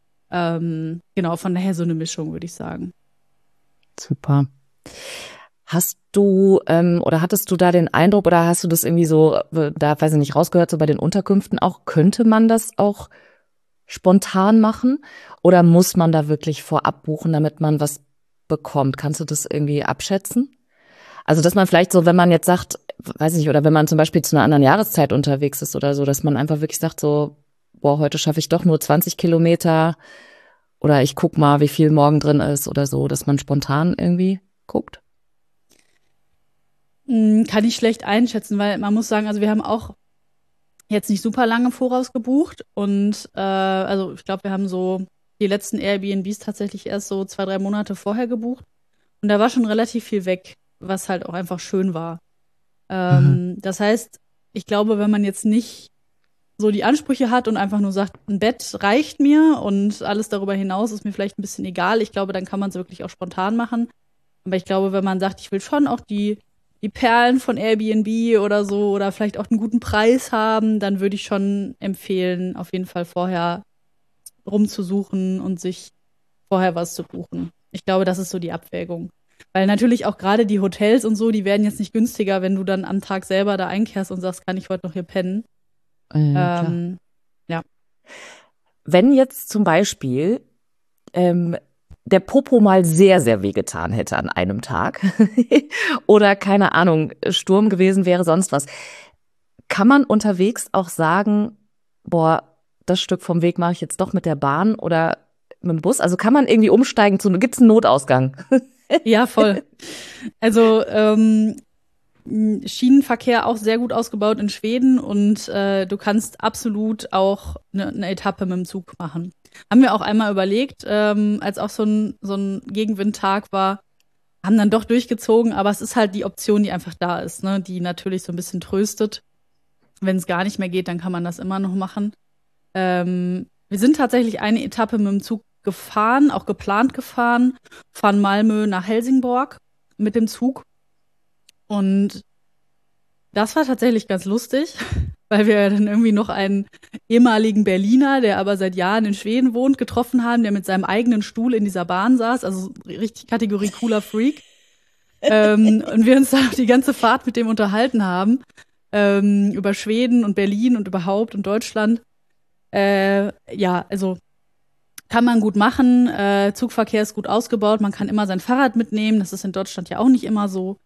Genau, von daher so eine Mischung, würde ich sagen. Super. Hast du oder hattest du da den Eindruck oder hast du das irgendwie so, da weiß ich nicht, rausgehört, so bei den Unterkünften auch, könnte man das auch spontan machen oder muss man da wirklich vorab buchen, damit man was bekommt? Kannst du das irgendwie abschätzen? Also, dass man vielleicht so, wenn man jetzt sagt, weiß ich nicht, oder wenn man zum Beispiel zu einer anderen Jahreszeit unterwegs ist oder so, dass man einfach wirklich sagt so, boah, heute schaffe ich doch nur 20 Kilometer oder ich guck mal, wie viel morgen drin ist oder so, dass man spontan irgendwie guckt. Kann ich schlecht einschätzen, weil man muss sagen, also wir haben auch jetzt nicht super lange im Voraus gebucht und also ich glaube, wir haben so die letzten Airbnbs tatsächlich erst so 2, 3 Monate vorher gebucht und da war schon relativ viel weg, was halt auch einfach schön war. Das heißt, ich glaube, wenn man jetzt nicht so die Ansprüche hat und einfach nur sagt, ein Bett reicht mir und alles darüber hinaus ist mir vielleicht ein bisschen egal, ich glaube, dann kann man es wirklich auch spontan machen. Aber ich glaube, wenn man sagt, ich will schon auch die Perlen von Airbnb oder so oder vielleicht auch einen guten Preis haben, dann würde ich schon empfehlen, auf jeden Fall vorher rumzusuchen und sich vorher was zu buchen. Ich glaube, das ist so die Abwägung. Weil natürlich auch gerade die Hotels und so, die werden jetzt nicht günstiger, wenn du dann am Tag selber da einkehrst und sagst, kann ich heute noch hier pennen. Klar. Ja. Wenn jetzt zum Beispiel der Popo mal sehr, sehr wehgetan hätte an einem Tag oder keine Ahnung, Sturm gewesen wäre, sonst was, kann man unterwegs auch sagen, boah, das Stück vom Weg mache ich jetzt doch mit der Bahn oder mit dem Bus? Also kann man irgendwie umsteigen gibt's einen Notausgang? Ja, voll. Also Schienenverkehr auch sehr gut ausgebaut in Schweden und du kannst absolut auch eine Etappe mit dem Zug machen. Haben wir auch einmal überlegt, als auch so ein Gegenwindtag war, haben dann doch durchgezogen, aber es ist halt die Option, die einfach da ist, ne? Die natürlich so ein bisschen tröstet. Wenn es gar nicht mehr geht, dann kann man das immer noch machen. Wir sind tatsächlich eine Etappe mit dem Zug gefahren, auch geplant gefahren, von Malmö nach Helsingborg mit dem Zug. Und das war tatsächlich ganz lustig, weil wir dann irgendwie noch einen ehemaligen Berliner, der aber seit Jahren in Schweden wohnt, getroffen haben, der mit seinem eigenen Stuhl in dieser Bahn saß, also richtig Kategorie cooler Freak. Und wir uns da die ganze Fahrt mit dem unterhalten haben, über Schweden und Berlin und überhaupt und Deutschland. Ja, also kann man gut machen. Zugverkehr ist gut ausgebaut. Man kann immer sein Fahrrad mitnehmen. Das ist in Deutschland ja auch nicht immer so.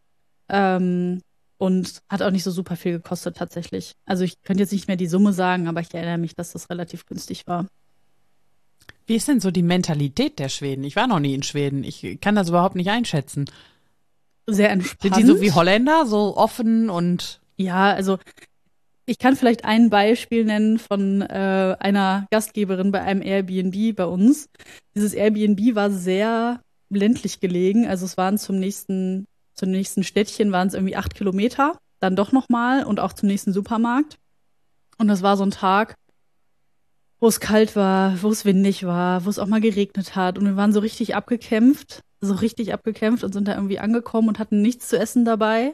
Und hat auch nicht so super viel gekostet tatsächlich. Also ich könnte jetzt nicht mehr die Summe sagen, aber ich erinnere mich, dass das relativ günstig war. Wie ist denn so die Mentalität der Schweden? Ich war noch nie in Schweden. Ich kann das überhaupt nicht einschätzen. Sehr entspannt. Sind die so wie Holländer, so offen und… Ja, also ich kann vielleicht ein Beispiel nennen von einer Gastgeberin bei einem Airbnb bei uns. Dieses Airbnb war sehr ländlich gelegen. Also es waren zum nächsten Städtchen waren es irgendwie 8 Kilometer. Dann doch nochmal und auch zum nächsten Supermarkt. Und das war so ein Tag, wo es kalt war, wo es windig war, wo es auch mal geregnet hat. Und wir waren so richtig abgekämpft und sind da irgendwie angekommen und hatten nichts zu essen dabei.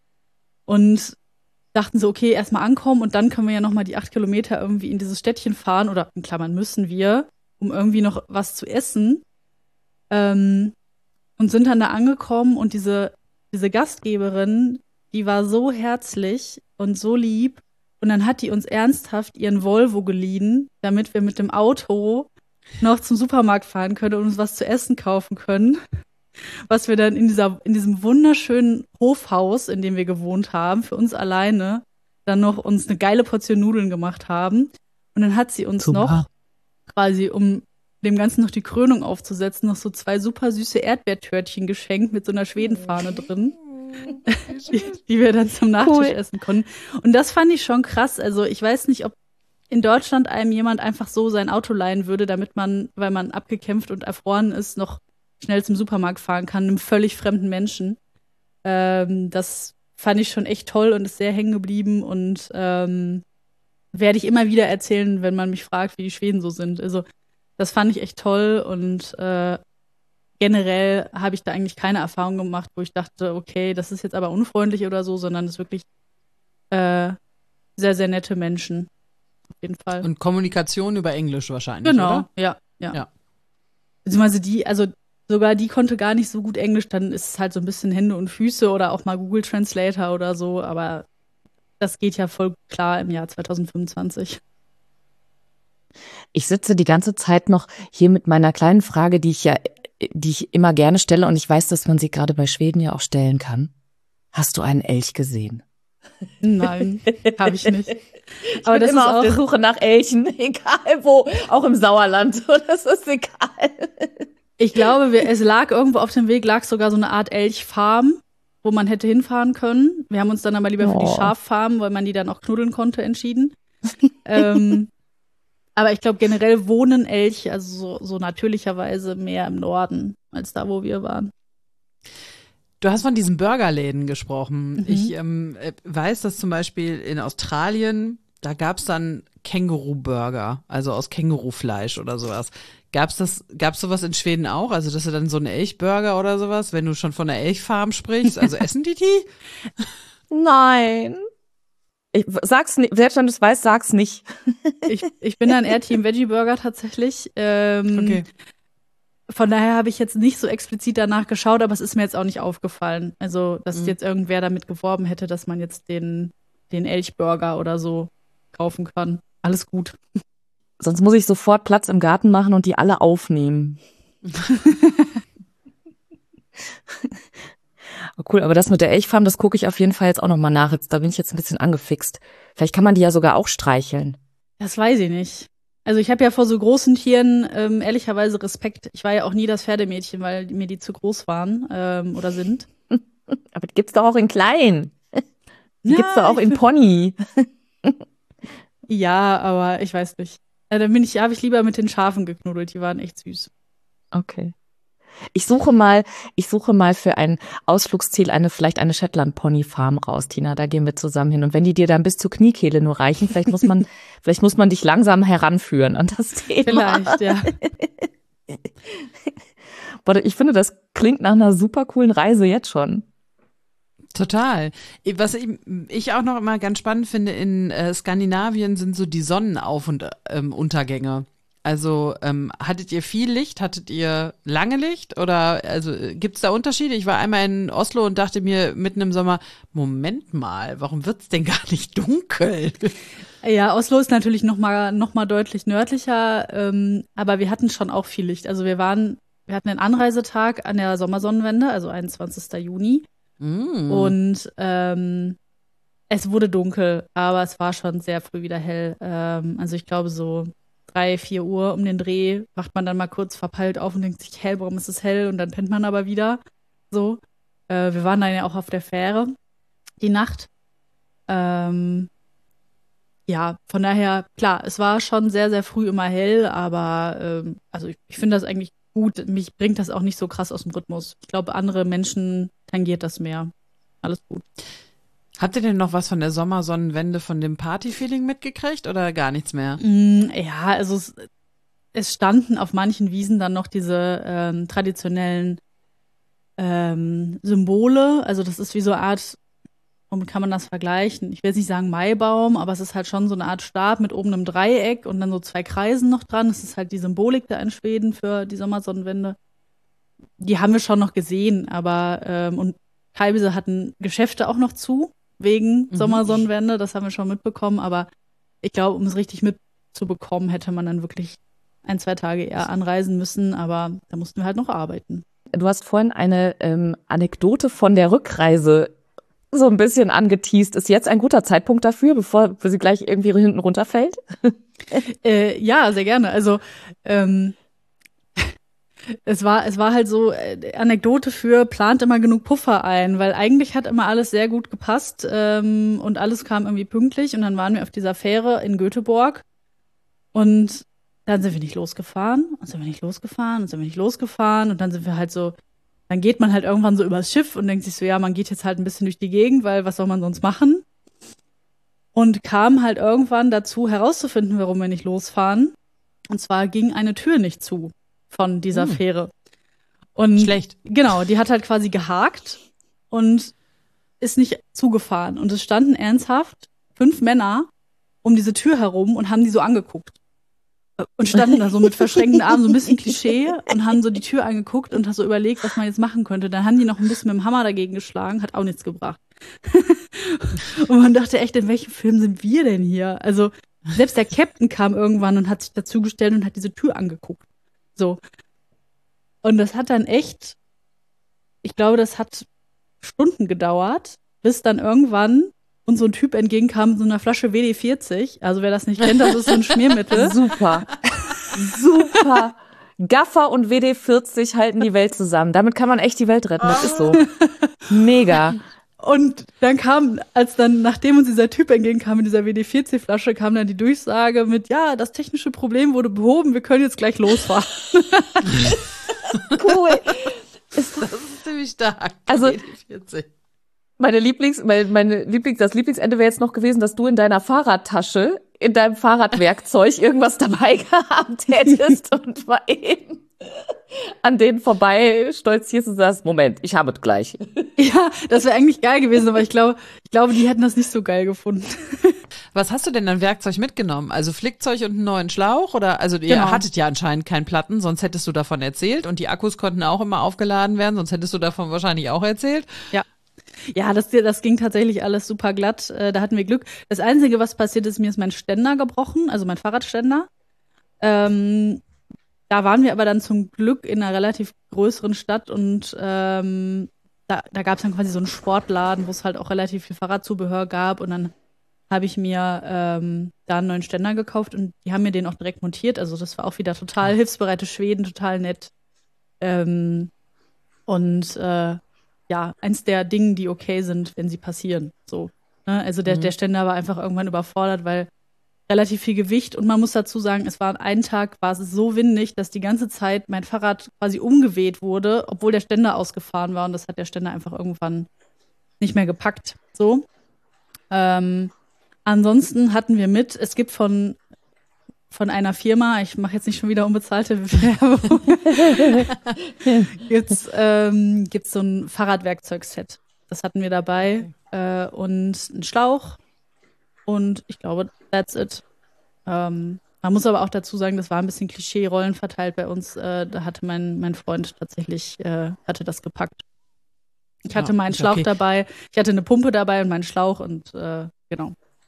Und dachten so, okay, erstmal ankommen und dann können wir ja nochmal die 8 Kilometer irgendwie in dieses Städtchen fahren oder in Klammern müssen wir, um irgendwie noch was zu essen. Und sind dann da angekommen und diese Gastgeberin, die war so herzlich und so lieb und dann hat die uns ernsthaft ihren Volvo geliehen, damit wir mit dem Auto noch zum Supermarkt fahren können und uns was zu essen kaufen können. Was wir dann in diesem wunderschönen Hofhaus, in dem wir gewohnt haben, für uns alleine, dann noch uns eine geile Portion Nudeln gemacht haben. Und dann hat sie uns noch quasi, um dem Ganzen noch die Krönung aufzusetzen, noch so 2 super süße Erdbeertörtchen geschenkt mit so einer Schwedenfahne drin, die wir dann zum Nachtisch essen konnten. Und das fand ich schon krass. Also ich weiß nicht, ob in Deutschland einem jemand einfach so sein Auto leihen würde, damit man, weil man abgekämpft und erfroren ist, noch schnell zum Supermarkt fahren kann, einem völlig fremden Menschen. Das fand ich schon echt toll und ist sehr hängen geblieben und werde ich immer wieder erzählen, wenn man mich fragt, wie die Schweden so sind. Also das fand ich echt toll und generell habe ich da eigentlich keine Erfahrung gemacht, wo ich dachte, okay, das ist jetzt aber unfreundlich oder so, sondern es ist wirklich sehr, sehr nette Menschen. Auf jeden Fall. Und Kommunikation über Englisch wahrscheinlich, genau, oder? Ja. Beziehungsweise sogar die konnte gar nicht so gut Englisch, dann ist es halt so ein bisschen Hände und Füße oder auch mal Google Translator oder so, aber das geht ja voll klar im Jahr 2025. Ich sitze die ganze Zeit noch hier mit meiner kleinen Frage, die ich immer gerne stelle und ich weiß, dass man sie gerade bei Schweden ja auch stellen kann. Hast du einen Elch gesehen? Nein, habe ich nicht. Aber das immer ist auf der Suche nach Elchen, egal wo, auch im Sauerland. Das ist egal. Ich glaube, es lag irgendwo auf dem Weg, lag sogar so eine Art Elchfarm, wo man hätte hinfahren können. Wir haben uns dann aber lieber für die Schaffarm, weil man die dann auch knuddeln konnte, entschieden. Aber ich glaube, generell wohnen Elche, also so natürlicherweise mehr im Norden, als da, wo wir waren. Du hast von diesen Burgerläden gesprochen. Mhm. Ich weiß, dass zum Beispiel in Australien, da gab es dann Känguru-Burger, also aus Kängurufleisch oder sowas. Gab's sowas in Schweden auch? Also, dass du dann so einen Elchburger oder sowas, wenn du schon von der Elchfarm sprichst, also essen die? Nein. Ich sag's nicht, selbst wenn du es weißt, sag's nicht. Ich bin dann eher Team Veggie Burger tatsächlich. Okay. Von daher habe ich jetzt nicht so explizit danach geschaut, aber es ist mir jetzt auch nicht aufgefallen. Also, dass jetzt irgendwer damit geworben hätte, dass man jetzt den Elchburger oder so kaufen kann. Alles gut. Sonst muss ich sofort Platz im Garten machen und die alle aufnehmen. Cool, aber das mit der Elchfarm, das gucke ich auf jeden Fall jetzt auch nochmal nach. Da bin ich jetzt ein bisschen angefixt. Vielleicht kann man die ja sogar auch streicheln. Das weiß ich nicht. Also ich habe ja vor so großen Tieren ehrlicherweise Respekt. Ich war ja auch nie das Pferdemädchen, weil mir die zu groß waren oder sind. Aber die gibt's doch auch in klein. Die gibt's doch Ja, auch in Pony. ja, aber ich weiß nicht. Dann habe ich lieber mit den Schafen geknuddelt. Die waren echt süß. Okay. Ich suche mal für ein Ausflugsziel vielleicht eine Shetland-Pony-Farm raus, Tina. Da gehen wir zusammen hin. Und wenn die dir dann bis zur Kniekehle nur reichen, vielleicht muss man dich langsam heranführen an das Thema. Vielleicht, ja. Ich finde, das klingt nach einer super coolen Reise jetzt schon. Total. Was ich auch noch immer ganz spannend finde, in Skandinavien sind so die Sonnenauf- und Untergänge. Also hattet ihr viel Licht? Hattet ihr lange Licht? Oder also gibt es da Unterschiede? Ich war einmal in Oslo und dachte mir mitten im Sommer, Moment mal, warum wird's denn gar nicht dunkel? Ja, Oslo ist natürlich noch mal deutlich nördlicher, aber wir hatten schon auch viel Licht. Also wir hatten einen Anreisetag an der Sommersonnenwende, also 21. Juni. Und es wurde dunkel, aber es war schon sehr früh wieder hell. Also ich glaube so 3, 4 Uhr um den Dreh wacht man dann mal kurz verpeilt auf und denkt sich, hä, warum ist es hell? Und dann pennt man aber wieder. So. Wir waren dann ja auch auf der Fähre die Nacht. Ja, von daher, klar, es war schon sehr, sehr früh immer hell, aber also ich finde das eigentlich gut. Mich bringt das auch nicht so krass aus dem Rhythmus. Ich glaube, andere Menschen tangiert das mehr. Alles gut. Habt ihr denn noch was von der Sommersonnenwende, von dem Party-Feeling mitgekriegt oder gar nichts mehr? Ja, also es standen auf manchen Wiesen dann noch diese traditionellen Symbole. Also das ist wie so eine Art, womit kann man das vergleichen? Ich will jetzt nicht sagen Maibaum, aber es ist halt schon so eine Art Stab mit oben einem Dreieck und dann so 2 Kreisen noch dran. Das ist halt die Symbolik da in Schweden für die Sommersonnenwende. Die haben wir schon noch gesehen, aber und teilweise hatten Geschäfte auch noch zu, wegen Sommersonnenwende, das haben wir schon mitbekommen, aber ich glaube, um es richtig mitzubekommen, hätte man dann wirklich 1, 2 Tage eher anreisen müssen, aber da mussten wir halt noch arbeiten. Du hast vorhin eine Anekdote von der Rückreise so ein bisschen angeteast. Ist jetzt ein guter Zeitpunkt dafür, bevor sie gleich irgendwie hinten runterfällt? Ja, sehr gerne. Also es war halt so, Anekdote für, plant immer genug Puffer ein, weil eigentlich hat immer alles sehr gut gepasst und alles kam irgendwie pünktlich und dann waren wir auf dieser Fähre in Göteborg und dann sind wir nicht losgefahren und sind wir nicht losgefahren und sind wir nicht losgefahren und dann sind wir halt so, dann geht man halt irgendwann so übers Schiff und denkt sich so, ja, man geht jetzt halt ein bisschen durch die Gegend, weil was soll man sonst machen? Und kam halt irgendwann dazu herauszufinden, warum wir nicht losfahren. Und zwar ging eine Tür nicht zu von dieser Fähre. Und schlecht. Genau, die hat halt quasi gehakt und ist nicht zugefahren. Und es standen ernsthaft 5 Männer um diese Tür herum und haben die so angeguckt. Und standen da so mit verschränkten Armen, so ein bisschen Klischee, und haben so die Tür angeguckt und haben so überlegt, was man jetzt machen könnte. Dann haben die noch ein bisschen mit dem Hammer dagegen geschlagen, hat auch nichts gebracht. Und man dachte echt, in welchem Film sind wir denn hier? Also, selbst der Captain kam irgendwann und hat sich dazugestellt und hat diese Tür angeguckt. So. Und das hat dann echt, ich glaube, das hat Stunden gedauert, bis dann irgendwann uns so ein Typ entgegenkam mit so einer Flasche WD-40. Also wer das nicht kennt, das ist so ein Schmiermittel. Super. Super. Gaffer und WD-40 halten die Welt zusammen. Damit kann man echt die Welt retten. Das ist so. Mega. Und dann nachdem uns dieser Typ entgegenkam mit dieser WD-40-Flasche, kam dann die Durchsage mit, ja, das technische Problem wurde behoben, wir können jetzt gleich losfahren. Cool. Das ist ziemlich stark. Also, WD-40. Das Lieblingsende wäre jetzt noch gewesen, dass du in deiner Fahrradtasche, in deinem Fahrradwerkzeug irgendwas dabei gehabt hättest und mal eben an denen vorbei stolzierst und sagst, Moment, ich habe es gleich. Ja, das wäre eigentlich geil gewesen, aber ich glaube, die hätten das nicht so geil gefunden. Was hast du denn an Werkzeug mitgenommen? Also Flickzeug und einen neuen Schlauch? Oder also ihr hattet ja anscheinend keinen Platten, sonst hättest du davon erzählt. Und die Akkus konnten auch immer aufgeladen werden, sonst hättest du davon wahrscheinlich auch erzählt. Ja, das ging tatsächlich alles super glatt. Da hatten wir Glück. Das Einzige, was passiert ist, mir ist mein Ständer gebrochen, also mein Fahrradständer. Da waren wir aber dann zum Glück in einer relativ größeren Stadt und da gab es dann quasi so einen Sportladen, wo es halt auch relativ viel Fahrradzubehör gab und dann habe ich mir da einen neuen Ständer gekauft und die haben mir den auch direkt montiert. Also das war auch wieder total hilfsbereite Schweden, total nett. Eins der Dinge, die okay sind, wenn sie passieren. So, ne? Also der Ständer war einfach irgendwann überfordert, weil relativ viel Gewicht und man muss dazu sagen, es war an einem Tag, war es so windig, dass die ganze Zeit mein Fahrrad quasi umgeweht wurde, obwohl der Ständer ausgefahren war und das hat der Ständer einfach irgendwann nicht mehr gepackt. So. Ansonsten hatten wir es gibt von einer Firma, ich mache jetzt nicht schon wieder unbezahlte Werbung, gibt's so ein Fahrradwerkzeugset. Das hatten wir dabei und einen Schlauch und ich glaube, that's it. Man muss aber auch dazu sagen, das war ein bisschen Klischee-Rollen verteilt bei uns. Da hatte mein Freund tatsächlich hatte das gepackt. Ich hatte meinen Schlauch dabei, ich hatte eine Pumpe dabei und meinen Schlauch und genau.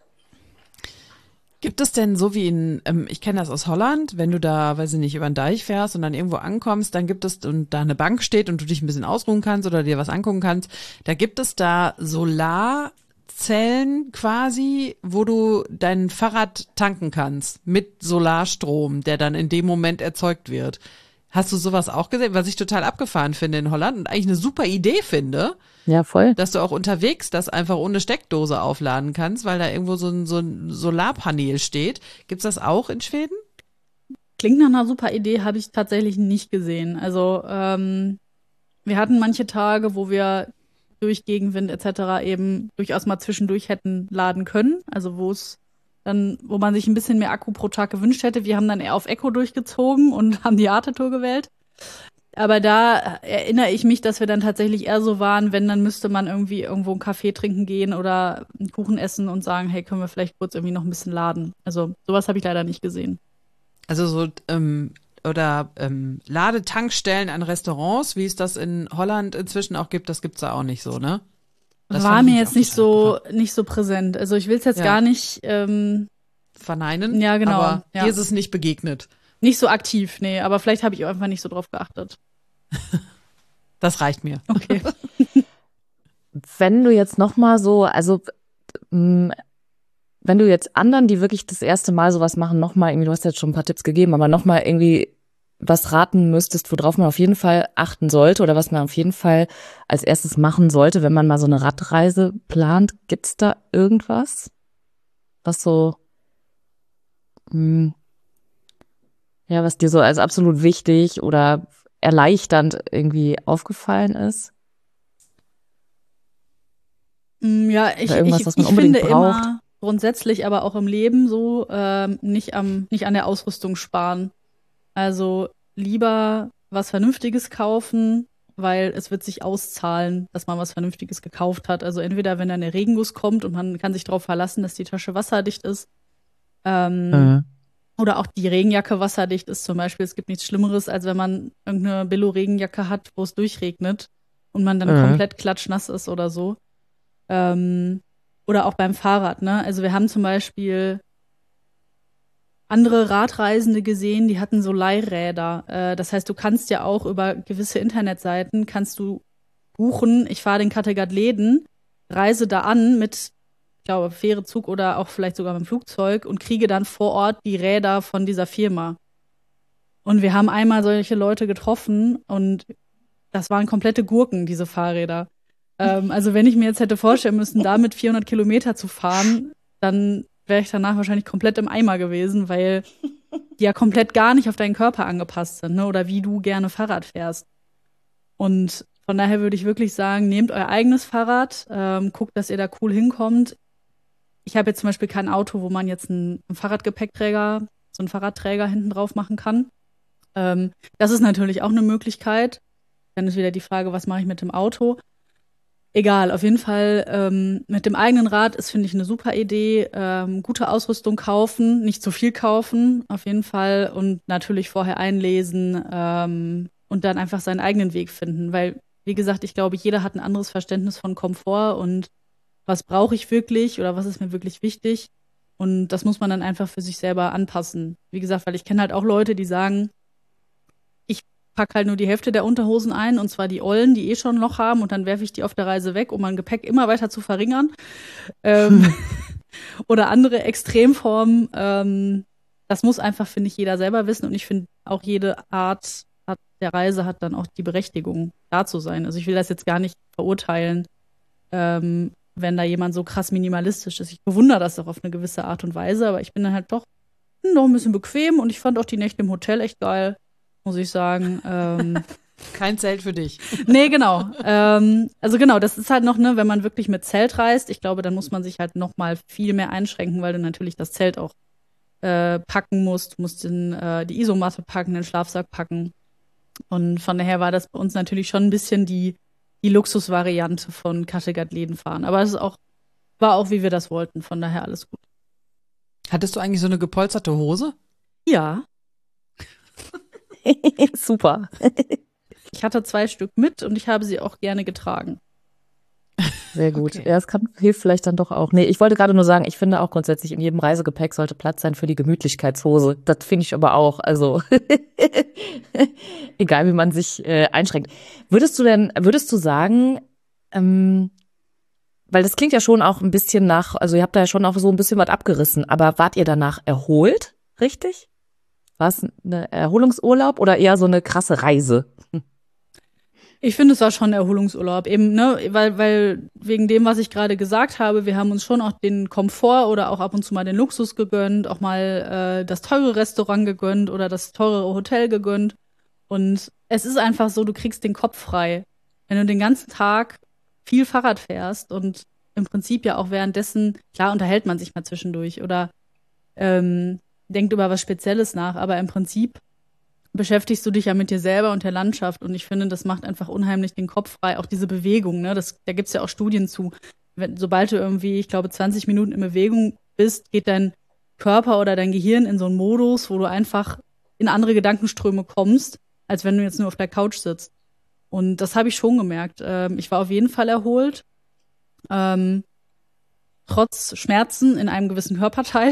Gibt es denn so wie ich kenne das aus Holland, wenn du da, weiß ich nicht, über den Deich fährst und dann irgendwo ankommst, dann gibt es, und da eine Bank steht und du dich ein bisschen ausruhen kannst oder dir was angucken kannst, da gibt es da Solarzellen quasi, wo du dein Fahrrad tanken kannst mit Solarstrom, der dann in dem Moment erzeugt wird. Hast du sowas auch gesehen, was ich total abgefahren finde in Holland und eigentlich eine super Idee finde? Ja, voll. Dass du auch unterwegs das einfach ohne Steckdose aufladen kannst, weil da irgendwo so ein Solarpanel steht. Gibt's das auch in Schweden? Klingt nach einer super Idee, habe ich tatsächlich nicht gesehen. Also wir hatten manche Tage, wo wir durch Gegenwind etc. eben durchaus mal zwischendurch hätten laden können. Also wo man sich ein bisschen mehr Akku pro Tag gewünscht hätte. Wir haben dann eher auf Eco durchgezogen und haben die Arte-Tour gewählt. Aber da erinnere ich mich, dass wir dann tatsächlich eher so waren, wenn, dann müsste man irgendwie irgendwo einen Kaffee trinken gehen oder einen Kuchen essen und sagen, hey, können wir vielleicht kurz irgendwie noch ein bisschen laden. Also sowas habe ich leider nicht gesehen. Also so Ladetankstellen an Restaurants, wie es das in Holland inzwischen auch gibt, das gibt's da auch nicht so, ne? Das war mir jetzt nicht so präsent. Also ich will es jetzt gar nicht verneinen. Ja, genau. Aber dir ist es nicht begegnet. Nicht so aktiv, nee. Aber vielleicht habe ich auch einfach nicht so drauf geachtet. Das reicht mir. Okay. Wenn du jetzt noch mal wenn du jetzt anderen, die wirklich das erste Mal sowas machen, noch mal irgendwie, du hast jetzt schon ein paar Tipps gegeben, aber noch mal irgendwie was raten müsstest, worauf man auf jeden Fall achten sollte oder was man auf jeden Fall als erstes machen sollte, wenn man mal so eine Radreise plant, gibt's da irgendwas, was so was dir so als absolut wichtig oder erleichternd irgendwie aufgefallen ist? Ja, ich finde immer grundsätzlich, aber auch im Leben so, nicht an der Ausrüstung sparen. Also lieber was Vernünftiges kaufen, weil es wird sich auszahlen, dass man was Vernünftiges gekauft hat. Also entweder, wenn dann der Regenguss kommt und man kann sich darauf verlassen, dass die Tasche wasserdicht ist, oder auch die Regenjacke wasserdicht ist zum Beispiel. Es gibt nichts Schlimmeres, als wenn man irgendeine Billo-Regenjacke hat, wo es durchregnet und man dann komplett klatschnass ist oder so. Oder auch beim Fahrrad, ne? Also wir haben zum Beispiel andere Radreisende gesehen, die hatten so Leihräder. Das heißt, du kannst ja auch über gewisse Internetseiten kannst du buchen, ich fahre den Kattegat-Läden, reise da an mit, ich glaube, Fähre, Zug oder auch vielleicht sogar mit dem Flugzeug und kriege dann vor Ort die Räder von dieser Firma. Und wir haben einmal solche Leute getroffen und das waren komplette Gurken, diese Fahrräder. Also wenn ich mir jetzt hätte vorstellen müssen, damit 400 Kilometer zu fahren, dann wäre ich danach wahrscheinlich komplett im Eimer gewesen, weil die ja komplett gar nicht auf deinen Körper angepasst sind, ne? Oder wie du gerne Fahrrad fährst. Und von daher würde ich wirklich sagen, nehmt euer eigenes Fahrrad, guckt, dass ihr da cool hinkommt. Ich habe jetzt zum Beispiel kein Auto, wo man jetzt einen Fahrradgepäckträger, so einen Fahrradträger hinten drauf machen kann. Das ist natürlich auch eine Möglichkeit. Dann ist wieder die Frage, was mache ich mit dem Auto? Egal, auf jeden Fall mit dem eigenen Rad ist, finde ich, eine super Idee. Gute Ausrüstung kaufen, nicht zu viel kaufen, auf jeden Fall. Und natürlich vorher einlesen und dann einfach seinen eigenen Weg finden. Weil, wie gesagt, ich glaube, jeder hat ein anderes Verständnis von Komfort und was brauche ich wirklich oder was ist mir wirklich wichtig. Und das muss man dann einfach für sich selber anpassen. Wie gesagt, weil ich kenne halt auch Leute, die sagen, pack halt nur die Hälfte der Unterhosen ein, und zwar die ollen, die schon ein Loch haben, und dann werfe ich die auf der Reise weg, um mein Gepäck immer weiter zu verringern. oder andere Extremformen. Das muss einfach, finde ich, jeder selber wissen. Und ich finde, auch jede Art der Reise hat dann auch die Berechtigung, da zu sein. Also ich will das jetzt gar nicht verurteilen, wenn da jemand so krass minimalistisch ist. Ich bewundere das auch auf eine gewisse Art und Weise, aber ich bin dann halt doch noch ein bisschen bequem und ich fand auch die Nächte im Hotel echt geil, muss ich sagen. Kein Zelt für dich. Nee, genau. Also genau, das ist halt noch, ne, wenn man wirklich mit Zelt reist, ich glaube, dann muss man sich halt noch mal viel mehr einschränken, weil du natürlich das Zelt auch packen musst. Du musst die Isomatte packen, den Schlafsack packen. Und von daher war das bei uns natürlich schon ein bisschen die Luxusvariante von Kattegat-Läden fahren. Aber es war auch, wie wir das wollten. Von daher alles gut. Hattest du eigentlich so eine gepolsterte Hose? Ja. Super. Ich hatte 2 Stück mit und ich habe sie auch gerne getragen. Sehr gut. Okay. Ja, es hilft vielleicht dann doch auch. Nee, ich wollte gerade nur sagen, ich finde auch grundsätzlich, in jedem Reisegepäck sollte Platz sein für die Gemütlichkeitshose. Das finde ich aber auch. Also, egal wie man sich einschränkt. Würdest du sagen, weil das klingt ja schon auch ein bisschen nach, also ihr habt da ja schon auch so ein bisschen was abgerissen, aber wart ihr danach erholt, richtig? War es ein Erholungsurlaub oder eher so eine krasse Reise? Ich finde, es war schon ein Erholungsurlaub. Eben, ne, weil wegen dem, was ich gerade gesagt habe, wir haben uns schon auch den Komfort oder auch ab und zu mal den Luxus gegönnt, auch mal das teure Restaurant gegönnt oder das teurere Hotel gegönnt. Und es ist einfach so, du kriegst den Kopf frei. Wenn du den ganzen Tag viel Fahrrad fährst und im Prinzip ja auch währenddessen, klar, unterhält man sich mal zwischendurch oder denkt über was Spezielles nach, aber im Prinzip beschäftigst du dich ja mit dir selber und der Landschaft. Und ich finde, das macht einfach unheimlich den Kopf frei. Auch diese Bewegung, ne? Da gibt's ja auch Studien zu. Sobald du irgendwie, ich glaube, 20 Minuten in Bewegung bist, geht dein Körper oder dein Gehirn in so einen Modus, wo du einfach in andere Gedankenströme kommst, als wenn du jetzt nur auf der Couch sitzt. Und das habe ich schon gemerkt. Ich war auf jeden Fall erholt. Trotz Schmerzen in einem gewissen Körperteil.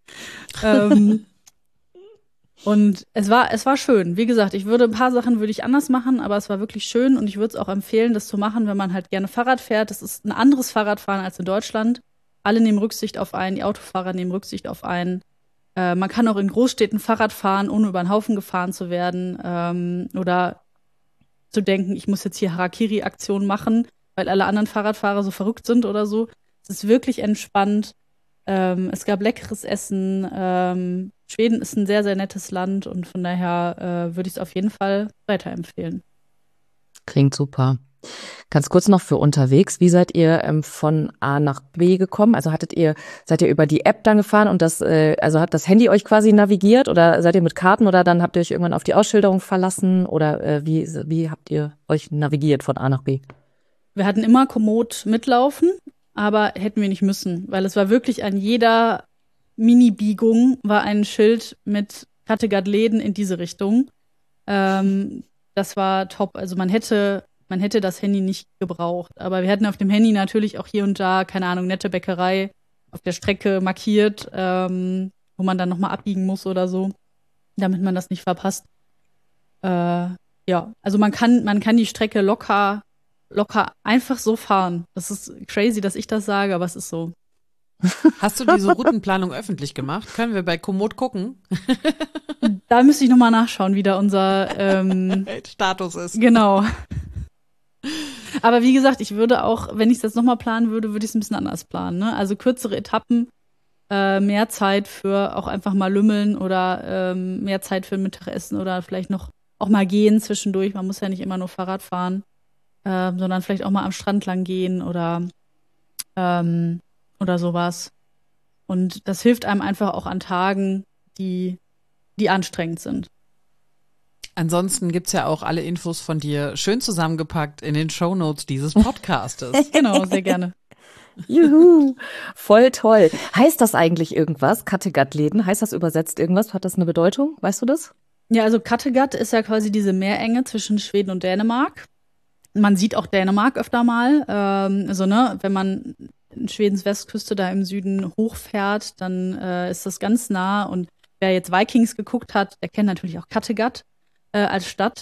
Und es war schön. Wie gesagt, ein paar Sachen würde ich anders machen, aber es war wirklich schön und ich würde es auch empfehlen, das zu machen, wenn man halt gerne Fahrrad fährt. Das ist ein anderes Fahrradfahren als in Deutschland. Alle nehmen Rücksicht auf einen, die Autofahrer nehmen Rücksicht auf einen. Man kann auch in Großstädten Fahrrad fahren, ohne über den Haufen gefahren zu werden. Oder zu denken, ich muss jetzt hier Harakiri-Aktion machen, weil alle anderen Fahrradfahrer so verrückt sind oder so. Es ist wirklich entspannt. Es gab leckeres Essen. Schweden ist ein sehr, sehr nettes Land und von daher würde ich es auf jeden Fall weiterempfehlen. Klingt super. Ganz kurz noch für unterwegs. Wie seid ihr von A nach B gekommen? Also seid ihr über die App dann gefahren und also hat das Handy euch quasi navigiert oder seid ihr mit Karten oder dann habt ihr euch irgendwann auf die Ausschilderung verlassen oder wie habt ihr euch navigiert von A nach B? Wir hatten immer Komoot mitlaufen, aber hätten wir nicht müssen, weil es war wirklich an jeder Mini-Biegung war ein Schild mit Kattegat-Läden in diese Richtung. Das war top. Also man hätte das Handy nicht gebraucht. Aber wir hatten auf dem Handy natürlich auch hier und da, keine Ahnung, nette Bäckerei auf der Strecke markiert, wo man dann nochmal abbiegen muss oder so, damit man das nicht verpasst. Ja, also man kann die Strecke locker einfach so fahren. Das ist crazy, dass ich das sage, aber es ist so. Hast du diese Routenplanung öffentlich gemacht? Können wir bei Komoot gucken? Da müsste ich nochmal nachschauen, wie da unser Status ist. Genau. Aber wie gesagt, ich würde auch, wenn ich es jetzt nochmal planen würde, würde ich es ein bisschen anders planen. Ne? Also kürzere Etappen, mehr Zeit für auch einfach mal lümmeln oder mehr Zeit für ein Mittagessen oder vielleicht noch auch mal gehen zwischendurch. Man muss ja nicht immer nur Fahrrad fahren, sondern vielleicht auch mal am Strand lang gehen oder sowas. Und das hilft einem einfach auch an Tagen, die anstrengend sind. Ansonsten gibt's ja auch alle Infos von dir schön zusammengepackt in den Shownotes dieses Podcastes. Genau, sehr gerne. Juhu, voll toll. Heißt das eigentlich irgendwas, Kattegat-Läden? Heißt das übersetzt irgendwas? Hat das eine Bedeutung? Weißt du das? Ja, also Kattegat ist ja quasi diese Meerenge zwischen Schweden und Dänemark. Man sieht auch Dänemark öfter mal. Wenn man in Schwedens Westküste da im Süden hochfährt, dann ist das ganz nah. Und wer jetzt Vikings geguckt hat, der kennt natürlich auch Kattegat als Stadt.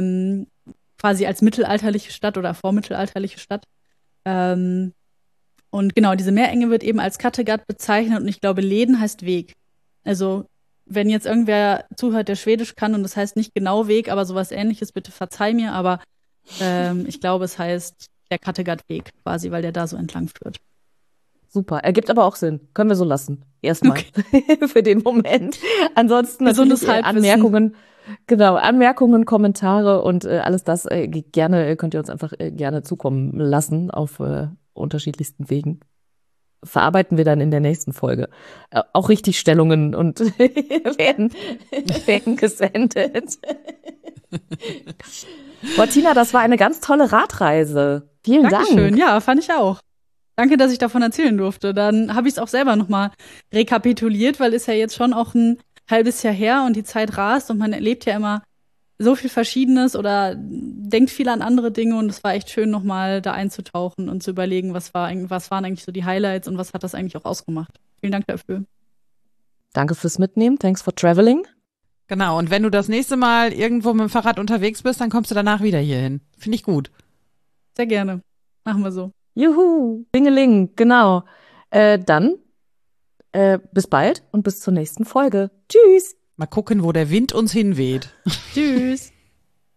Quasi als mittelalterliche Stadt oder vormittelalterliche Stadt. Und genau, diese Meerenge wird eben als Kattegat bezeichnet und ich glaube, Leden heißt Weg. Also wenn jetzt irgendwer zuhört, der Schwedisch kann und das heißt nicht genau Weg, aber sowas Ähnliches, bitte verzeih mir, aber ich glaube, es heißt der Kattegat-Weg quasi, weil der da so entlang führt. Super, ergibt aber auch Sinn. Können wir so lassen. Erstmal. Okay. Für den Moment. Ansonsten natürlich Anmerkungen. Genau, Anmerkungen, Kommentare und alles das gerne könnt ihr uns einfach gerne zukommen lassen auf unterschiedlichsten Wegen. Verarbeiten wir dann in der nächsten Folge. Auch Richtigstellungen und werden gesendet. Boah, Tina, das war eine ganz tolle Radreise. Vielen Dank. Dankeschön, ja, fand ich auch. Danke, dass ich davon erzählen durfte. Dann habe ich es auch selber nochmal rekapituliert, weil ist ja jetzt schon auch ein halbes Jahr her und die Zeit rast und man erlebt ja immer so viel Verschiedenes oder denkt viel an andere Dinge und es war echt schön, nochmal da einzutauchen und zu überlegen, was waren eigentlich so die Highlights und was hat das eigentlich auch ausgemacht. Vielen Dank dafür. Danke fürs Mitnehmen. Thanks for traveling. Genau, und wenn du das nächste Mal irgendwo mit dem Fahrrad unterwegs bist, dann kommst du danach wieder hier hin. Finde ich gut. Sehr gerne. Machen wir so. Juhu, Dingeling, genau. Dann bis bald und bis zur nächsten Folge. Tschüss. Mal gucken, wo der Wind uns hinweht. Tschüss.